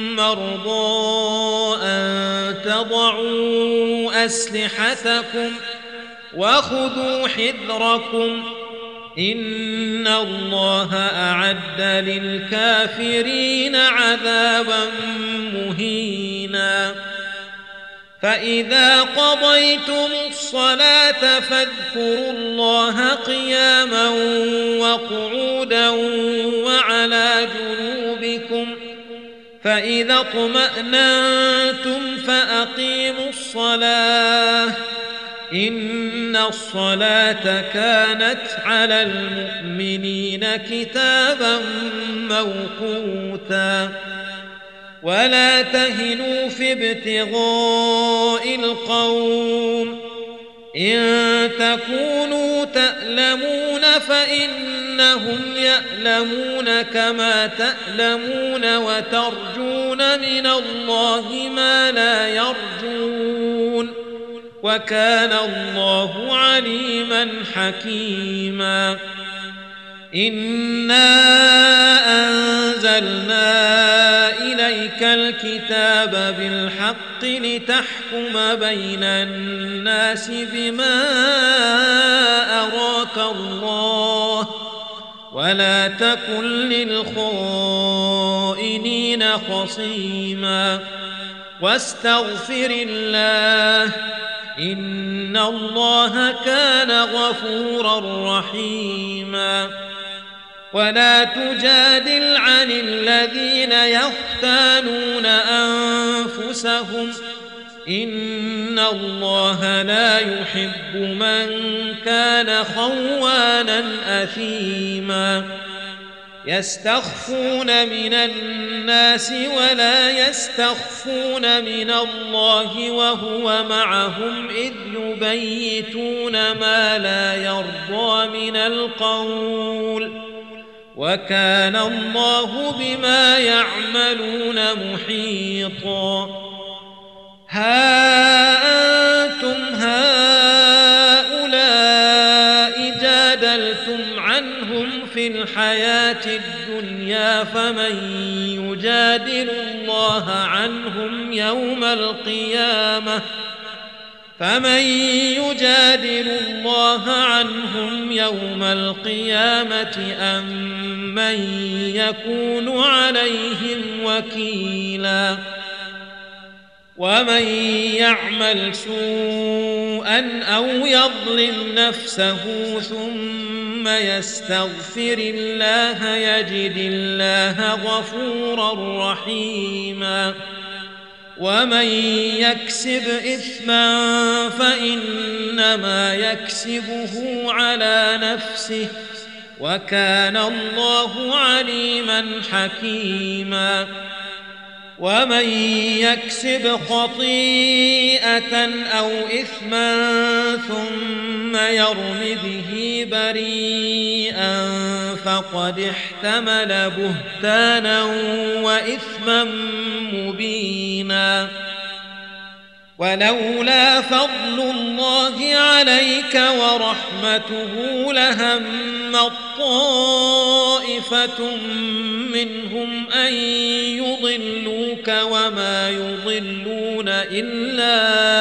مرضى أن تضعوا أسلحتكم وخذوا حذركم إن الله أعد للكافرين عذابا مهينا فإذا قضيتم الصلاة فاذكروا الله قياما وقعودا وعلى جنوبكم فإذا اطمأننتم فأقيموا الصلاة إن الصلاة كانت على المؤمنين كتابا موقوتا ولا تهنوا في ابتغاء القوم إن تكونوا تألمون فإنهم يألمون كما تألمون وترجون من الله ما لا يرجون وكان الله عليما حكيما إنا أنزلنا إليك الكتاب بالحق لتحكم بين الناس بما أراك الله ولا تكن للخائنين خصيما واستغفر الله إن الله كان غفورا رحيما ولا تجادل عن الذين يختانون أنفسهم إن الله لا يحب من كان خوانا أثيما يستخفون من الناس ولا يستخفون من الله وهو معهم إذ يبيتون ما لا يرضى من القول وكان الله بما يعملون محيطا ها أنتم هؤلاء جادلتم عنهم في الحياة الدنيا فمن يجادل الله عنهم يوم القيامة فمن يجادل الله عنهم يوم القيامة أم من يكون عليهم وكيلا ومن يعمل سوءا أو يظلم نفسه ثم يستغفر الله يجد الله غفورا رحيما ومن يكسب إثما فإنما يكسبه على نفسه وكان الله عليما حكيما ومن يكسب خطيئة أو إثما ثم يرم به بريئا فقد احتمل بهتانا وإثما مبينا ولولا فضل الله عليك ورحمته لهمت طائفة منهم أن يضلوك وما يضلون إلا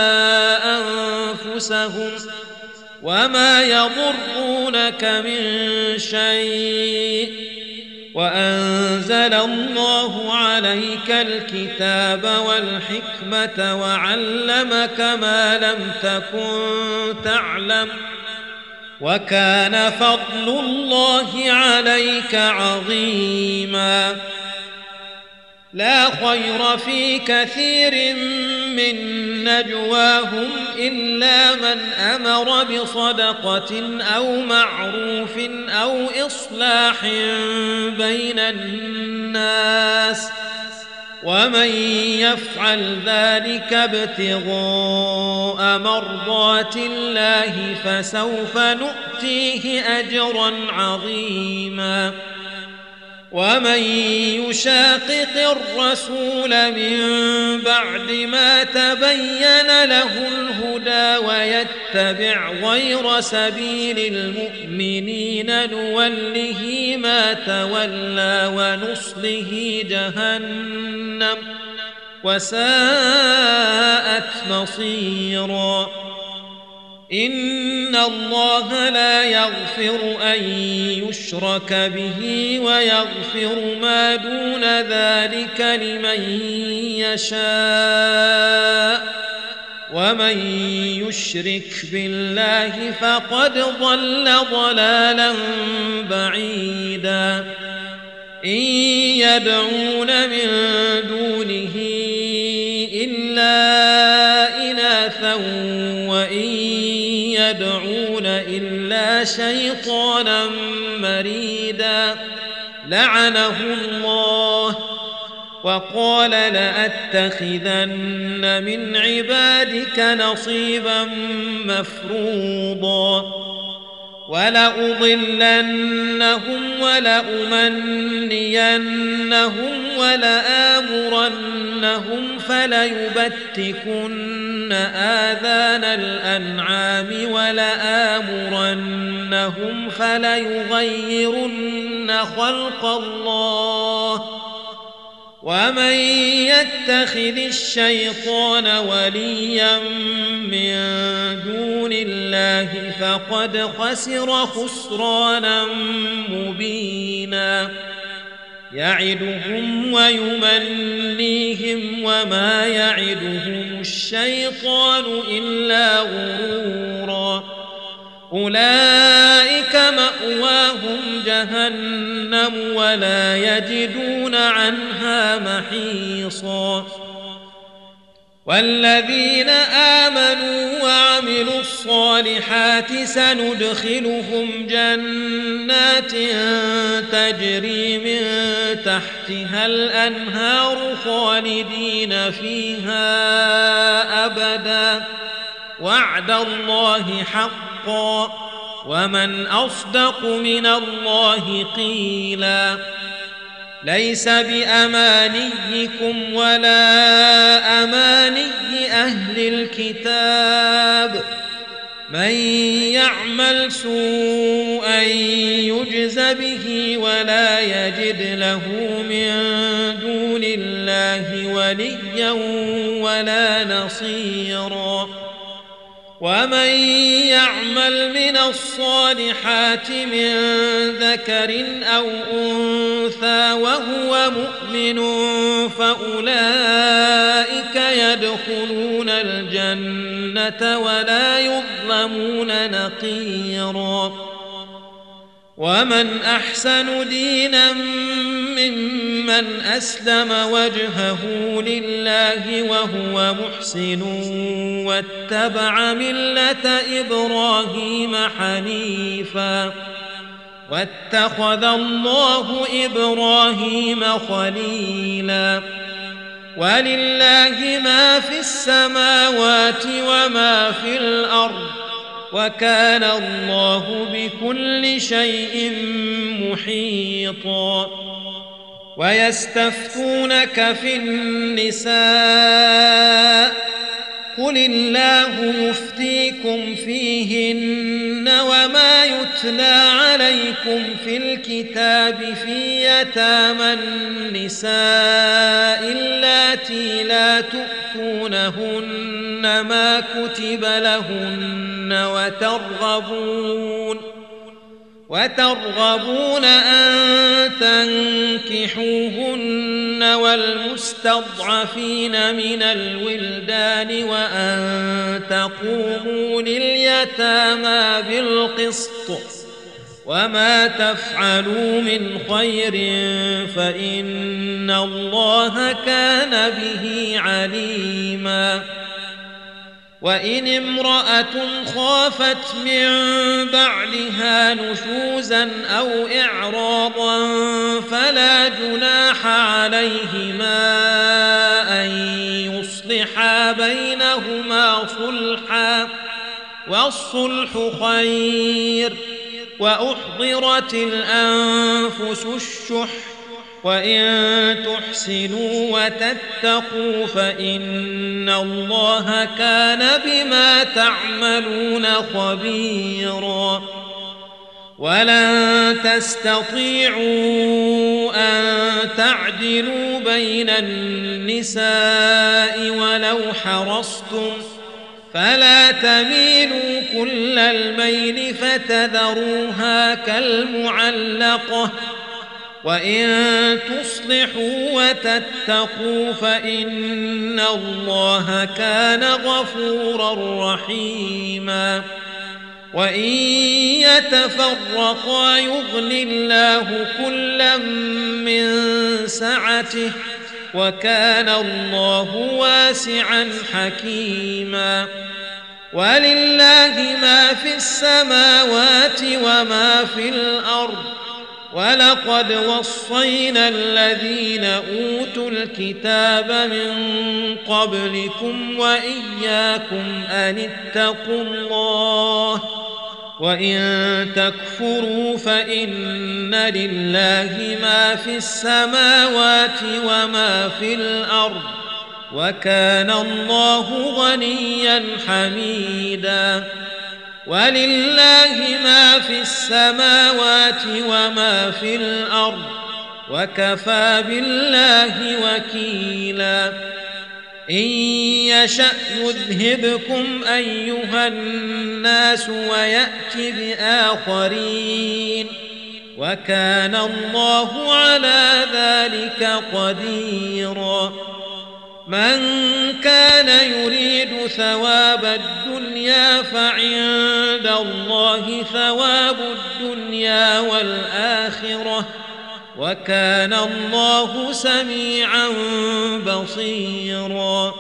أنفسهم وما يضرونك من شيء وأنزل الله عليك الكتاب والحكمة وعلمك ما لم تكن تعلم وكان فضل الله عليك عظيما. لا خير في كثير من نجواهم إلا من أمر بصدقة أو معروف أو إصلاح بين الناس، ومن يفعل ذلك ابتغاء مرضات الله فسوف نؤتيه أجرا عظيما. ومن يشاقق الرسول من بعد ما تبين له الهدى ويتبع غير سبيل المؤمنين نوله ما تولى ونصله جهنم وساءت مصيرا. إن الله لا يغفر أن يشرك به ويغفر ما دون ذلك لمن يشاء، ومن يشرك بالله فقد ضل ضلالا بعيدا. إن يدعون من دونه إلا إناثا وإن يدعون إلا شيطانا مريدا لعنه الله وقال لأتخذن من عبادك نصيبا مفروضا ولأضلنهم ولأمنينهم ولآمرنهم فليبتكن آذان الأنعام ولآمرنهم فليغيرن خلق الله. ومن يتخذ الشيطان وليا من دون الله فقد خسر خسرانا مبينا. يعدهم ويمنيهم وما يعدهم الشيطان إلا غرورا. أولئك مأواهم جهنم ولا يجدون عنها محيصا. والذين آمنوا وعملوا الصالحات سندخلهم جنات تجري من تحتها الأنهار خالدين فيها أبدا وعد الله حقا ومن أصدق من الله قيلا. ليس بأمانيكم ولا أماني أهل الكتاب من يعمل سوءا يجز به ولا يجد له من دون الله وليا ولا نصيرا. ومن يعمل من الصالحات من ذكر أو أنثى وهو مؤمن فأولئك يدخلون الجنة ولا يظلمون نقيرا. ومن أحسن دينا ممن أسلم وجهه لله وهو محسن واتبع ملة إبراهيم حنيفا واتخذ الله إبراهيم خليلا. ولله ما في السماوات وما في الأرض وكان الله بكل شيء محيطا. ويستفتونك في النساء قل الله يفتيكم فيهن وما يتلى عليكم في الكتاب في يتامى النساء اللاتي لا تؤتونهن ما كتب لهن وترغبون وترغبون أن تنكحوهن والمستضعفين من الولدان وأن تقوموا لليتامى بالقسط وما تفعلوا من خير فإن الله كان به عليما. وإن امرأة خافت من بعلها نشوزا أو إعراضا فلا جناح عليهما أن يصلحا بينهما صلحا والصلح خير. وأحضرت الأنفس الشح وإن تحسنوا وتتقوا فإن الله كان بما تعملون خبيرا. ولن تستطيعوا أن تعدلوا بين النساء ولو حرصتم فلا تميلوا كل الميل فتذروها كالمعلقة. وإن تصلحوا وتتقوا فإن الله كان غفورا رحيما. وإن يتفرقا يغن الله كلا من سعته وكان الله واسعا حكيما. ولله ما في السماوات وما في الأرض ولقد وصينا الذين أوتوا الكتاب من قبلكم وإياكم أن اتقوا الله وإن تكفروا فإن لله ما في السماوات وما في الأرض وكان الله غنيا حميدا. ولله ما في السماوات وما في الأرض وكفى بالله وكيلا. إن يشأ يذهبكم أيها الناس ويأت بآخرين وكان الله على ذلك قديرا. من كان يريد ثواب الدنيا فعند الله ثواب الدنيا والآخرة وكان الله سميعا بصيرا.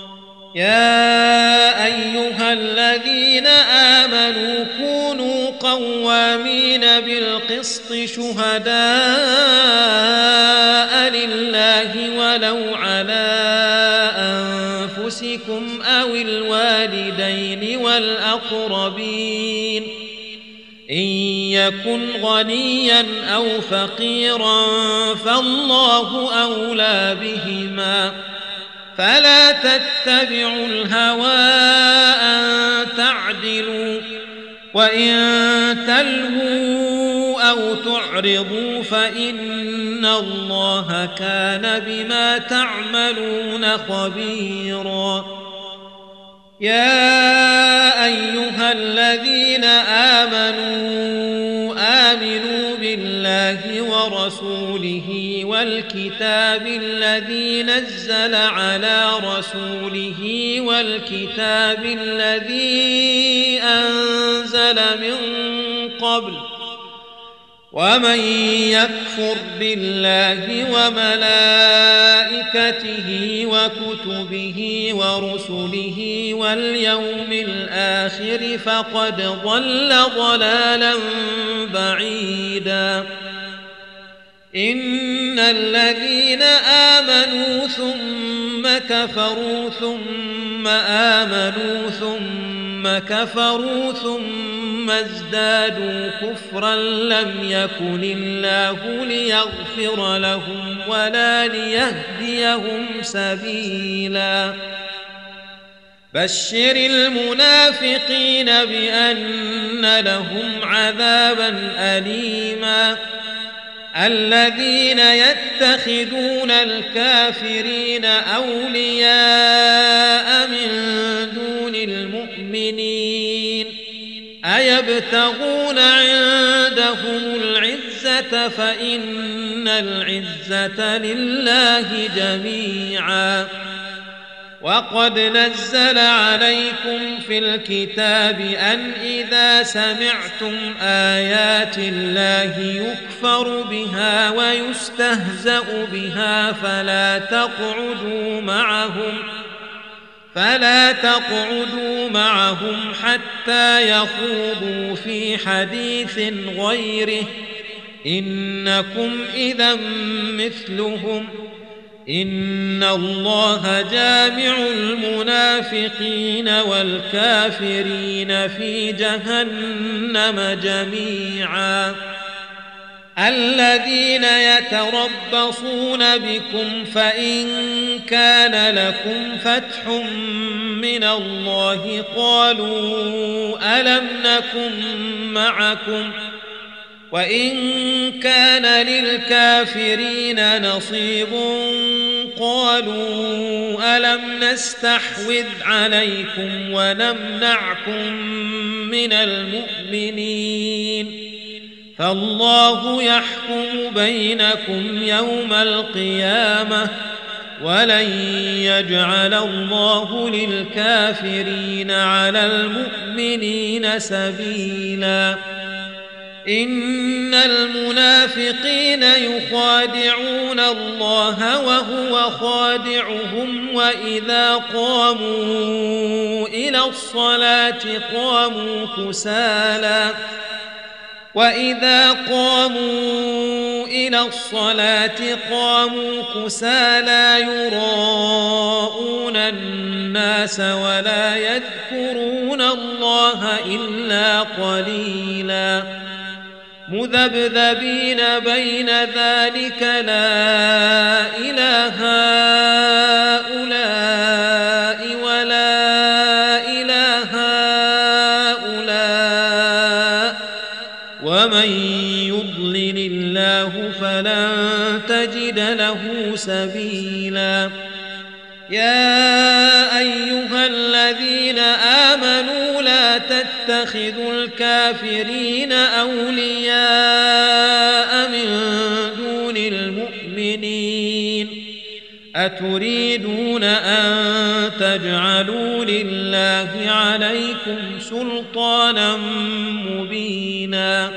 يا أيها الذين آمنوا كونوا قوامين بالقسط شهداء لله ولو على أنفسكم أو الوالدين والأقربين إن يكن غنيا أو فقيرا فالله أولى بهما فلا تتبعوا الهوى أن تعدلوا وإن تلهوا أو تعرضوا فإن الله كان بما تعملون خبيرا. يا أيها الذين آمنوا آمنوا بالله ورسوله والكتاب الذي نزل على رسوله والكتاب الذي أنزل من قبل ومن يكفر بالله وملائكته وكتبه ورسله واليوم الآخر فقد ضل ضلالا بعيدا. إن الذين آمنوا ثم كفروا ثم آمنوا ثم كفروا ثم ازدادوا كفرا لم يكن الله ليغفر لهم ولا ليهديهم سبيلا. بشر المنافقين بأن لهم عذابا أليما. الذين يتخذون الكافرين أولياء من دون المؤمنين أيبتغون عندهم العزة العزة فإن العزة لله جميعا. وقد نزل عليكم في الكتاب أن إذا سمعتم آيات الله يكفر بها ويستهزأ بها فلا تقعدوا معهم فلا تقعدوا معهم حتى يخوضوا في حديث غيره إنكم إذا مثلهم إن الله جامع المنافقين والكافرين في جهنم جميعا. الذين يتربصون بكم فإن كان لكم فتح من الله قالوا ألم نكن معكم وإن كان للكافرين نصيب قالوا ألم نستحوذ عليكم ونمنعكم من المؤمنين فالله يحكم بينكم يوم القيامة ولن يجعل الله للكافرين على المؤمنين سبيلا. إن المنافقين يخادعون الله وهو خادعهم وإذا قاموا إلى الصلاة قاموا كسالى وإذا قاموا إلى الصلاة قاموا كسالى يراءون الناس ولا يذكرون الله إلا قليلا مذبذبين بين ذلك لا إله هؤلاء ولا إله هؤلاء ومن يضلل الله فلن تجد له سبيلا. يا أيها الذين آمنوا لا تتخذوا الكافرين أولياء من دون المؤمنين أتريدون أن تجعلوا لله عليكم سلطانا مبينا.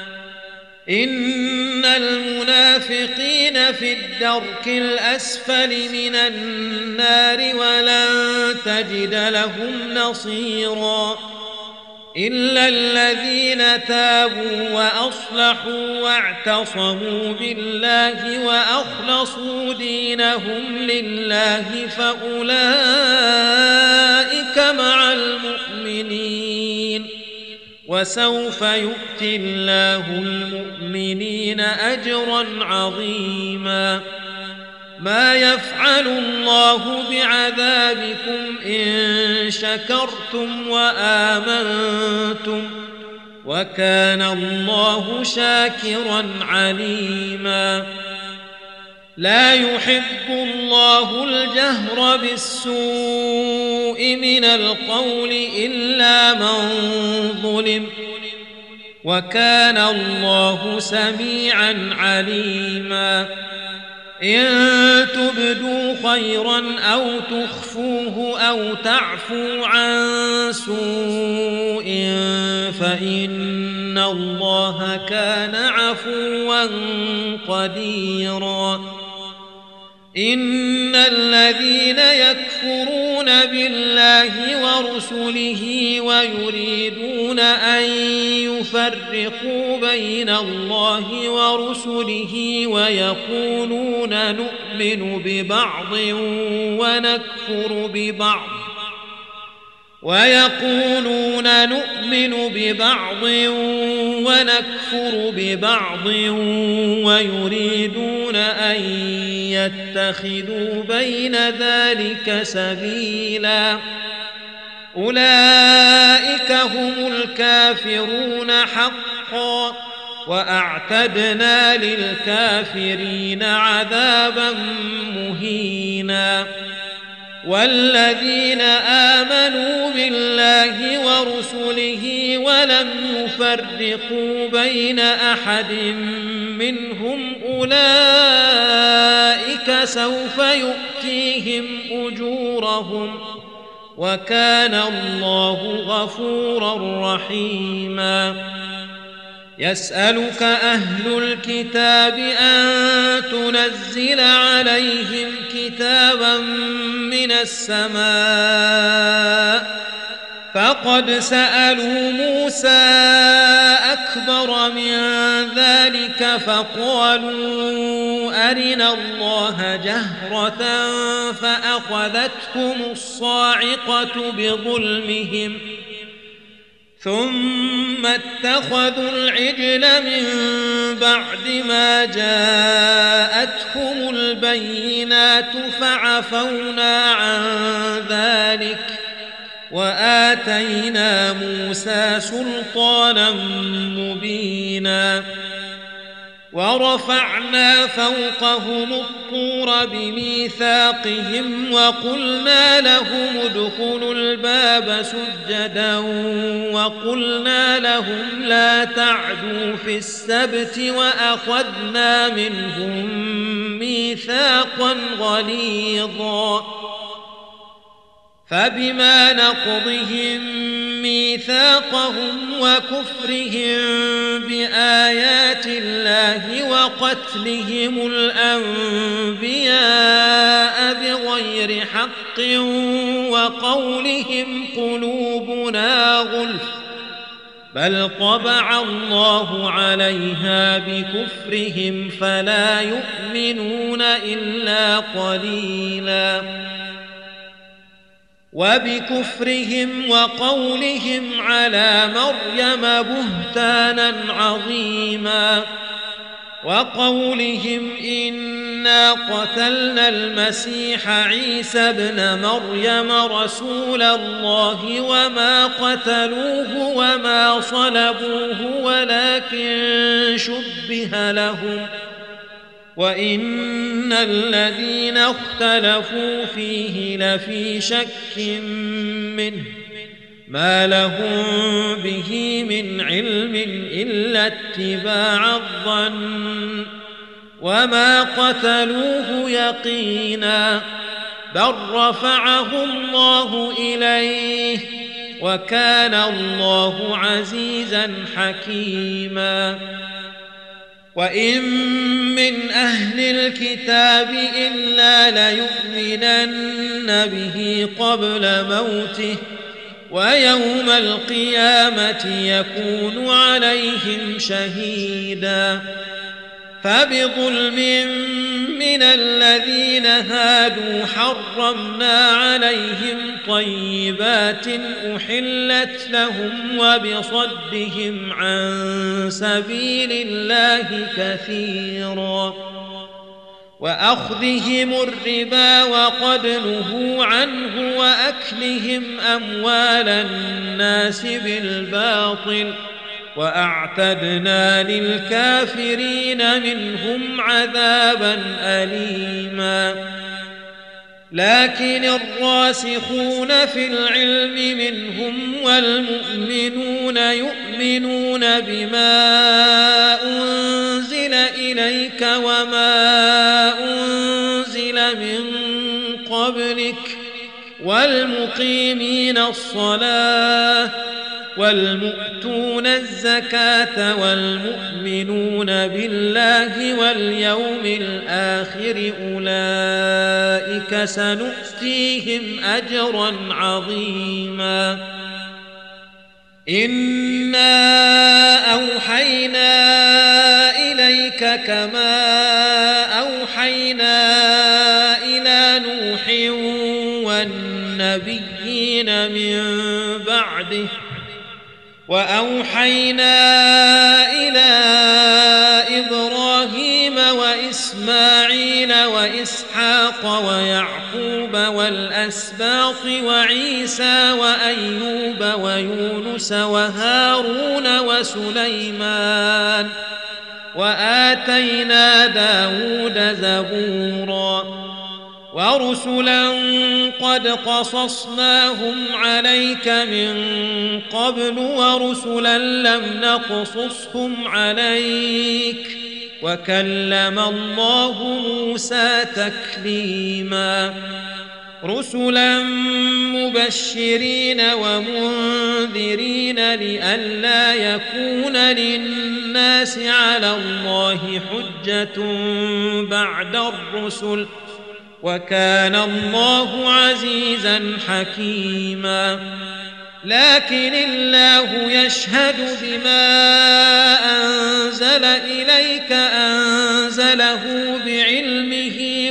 إن المنافقين في الدرك الأسفل من النار ولن تجد لهم نصيرا إلا الذين تابوا وأصلحوا واعتصموا بالله وأخلصوا دينهم لله فأولئك مع المؤمنين وسوف يؤتي الله المؤمنين أجرا عظيما. ما يفعل الله بعذابكم إن شكرتم وآمنتم وكان الله شاكرا عليما. لا يحب الله الجهر بالسوء من القول إلا من ظلم وكان الله سميعا عليما. إن تبدوا خيرا أو تخفوه أو تعفوا عن سوء فإن الله كان عفوا قديرا. إن الذين يكفرون بالله ورسله ويريدون أن يفرقوا بين الله ورسله ويقولون نؤمن ببعض ونكفر ببعض ويقولون نؤمن ببعض ونكفر ببعض ويريدون أن يتخذوا بين ذلك سبيلا أولئك هم الكافرون حقا وأعتدنا للكافرين عذابا مهينا. والذين آمنوا بالله ورسله ولم يفرقوا تفرقوا بين أحد منهم أولئك سوف يؤتيهم أجورهم وكان الله غفورا رحيما يسألك أهل الكتاب أن تنزل عليهم كتابا من السماء فقد سألوا موسى أكبر من ذلك فقالوا أرنا الله جهرة فأخذتهم الصاعقة بظلمهم ثم اتخذوا العجل من بعد ما جاءتهم البينات فعفونا عن ذلك وآتينا موسى سلطانا مبينا ورفعنا فوقهم الطور بميثاقهم وقلنا لهم ادخلوا الباب سجدا وقلنا لهم لا تعدوا في السبت وأخذنا منهم ميثاقا غليظا فبما نقضهم ميثاقهم وكفرهم بآيات الله وقتلهم الأنبياء بغير حق وقولهم قلوبنا غلف بل طبع الله عليها بكفرهم فلا يؤمنون إلا قليلا وبكفرهم وقولهم على مريم بهتانا عظيما وقولهم إنا قتلنا المسيح عيسى ابن مريم رسول الله وما قتلوه وما صلبوه ولكن شبه لهم وإن الذين اختلفوا فيه لفي شك منه ما لهم به من علم إلا اتباع الظن وما قتلوه يقينا بل رفعه الله إليه وكان الله عزيزا حكيما وإن من أهل الكتاب إلا ليؤمنن به قبل موته ويوم القيامة يكون عليهم شهيدا فبظلم من الذين هادوا حرمنا عليهم طيبات أحلت لهم وبصدهم عن سبيل الله كثيرا وأخذهم الربا وقد نهوا عنه وأكلهم أموال الناس بالباطل وأعتدنا للكافرين منهم عذابا أليما لكن الراسخون في العلم منهم والمؤمنون يؤمنون بما أنزل إليك وما أنزل من قبلك والمقيمين الصلاة والمؤتون الزكاة والمؤمنون بالله واليوم الآخر أولئك سنؤتيهم أجرا عظيما إنا أوحينا إليك كما أوحينا إلى نوح والنبيين من بعده وأوحينا إلى إبراهيم وإسماعيل وإسحاق ويعقوب والأسباط وعيسى وأيوب ويونس وهارون وسليمان وآتينا داود زبورا ورسلا قد قصصناهم عليك من قبل ورسلا لم نقصصهم عليك وكلم الله موسى تكليما رسلا مبشرين ومنذرين لئلا يكون للناس على الله حجة بعد الرسل وكان الله عزيزا حكيما لكن الله يشهد بما أنزل إليك أنزله بعلمه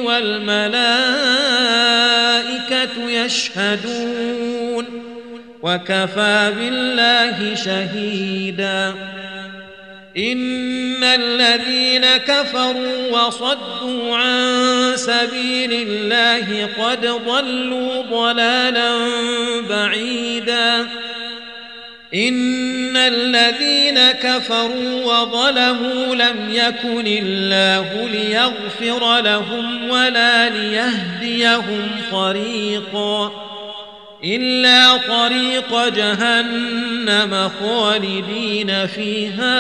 والملائكة يشهدون وكفى بالله شهيدا إن الذين كفروا وصدوا عن سبيل الله قد ضلوا ضلالا بعيدا إن الذين كفروا وظلموا لم يكن الله ليغفر لهم ولا ليهديهم طريقا إلا طريق جهنم خالدين فيها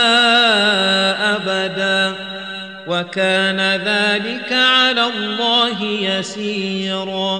أبدا وكان ذلك على الله يسيرا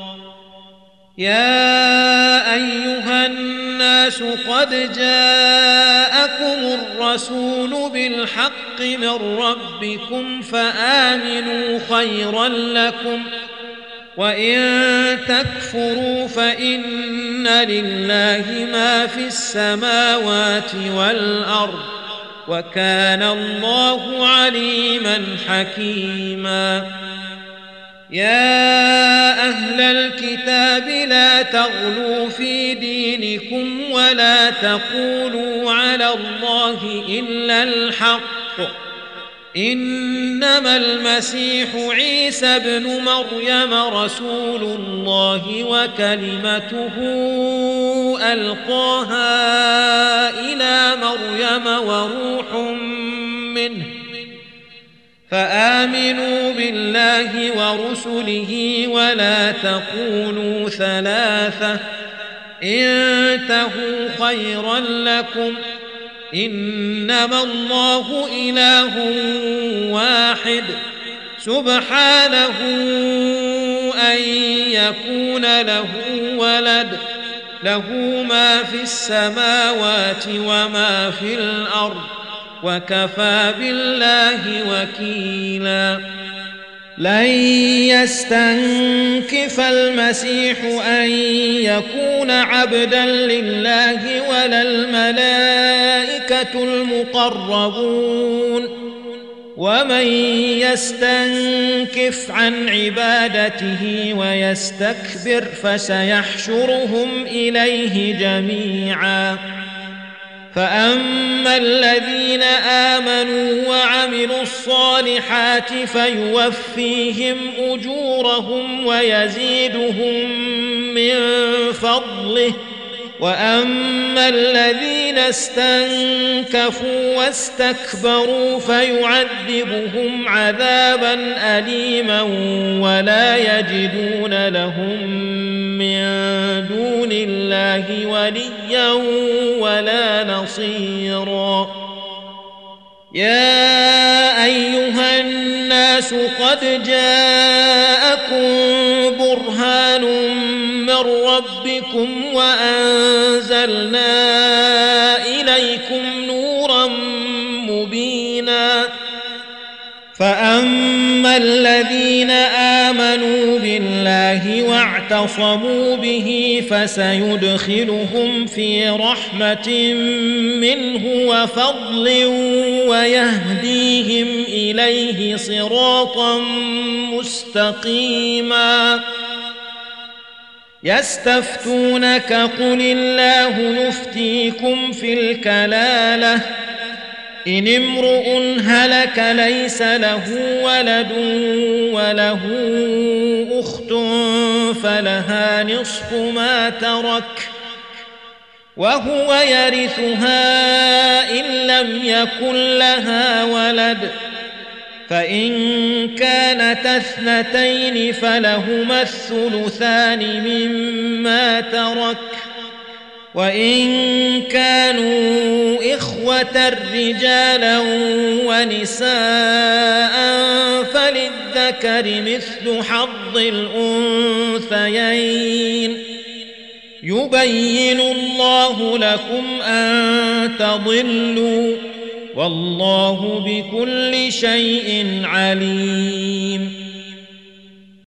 يا أيها الناس قد جاءكم الرسول بالحق من ربكم فآمنوا خيرا لكم وإن تكفروا فإن لله ما في السماوات والأرض وكان الله عليما حكيما يا أهل الكتاب لا تغلوا في دينكم ولا تقولوا على الله إلا الحق إنما المسيح عيسى ابن مريم رسول الله وكلمته ألقاها إلى مريم وروح منه فآمنوا بالله ورسله ولا تقولوا ثلاثة انتهوا خيرا لكم إنما الله إله واحد سبحانه أن يكون له ولد له ما في السماوات وما في الأرض وكفى بالله وكيلا لن يستنكف المسيح أن يكون عبدا لله ولا الملائكة المقربون ومن يستنكف عن عبادته ويستكبر فسيحشرهم إليه جميعا فأما الذين آمنوا وعملوا الصالحات فيوفيهم أجورهم ويزيدهم من فضله وأما الذين استنكفوا واستكبروا فيعذبهم عذابا أليما ولا يجدون لهم من دون الله وليا ولا نصيرا يا أيها الناس قد جاءكم برهان من ربكم وأنزلنا إليكم نورا مبينا فأما الذين آمنوا بالله واعتصموا به فسيدخلهم في رحمة منه وفضل ويهديهم إليه صراطا مستقيما يستفتونك قل الله يفتيكم في الكلالة إن امرؤ هلك ليس له ولد وله أخت فلها نصف ما ترك وهو يرثها إن لم يكن لها ولد فإن كانت اثنتين فلهما الثلثان مما ترك وإن كانوا إخوة رجالا ونساء فللذكر مثل حظ الأنثيين يبين الله لكم أن تضلوا والله بكل شيء عليم.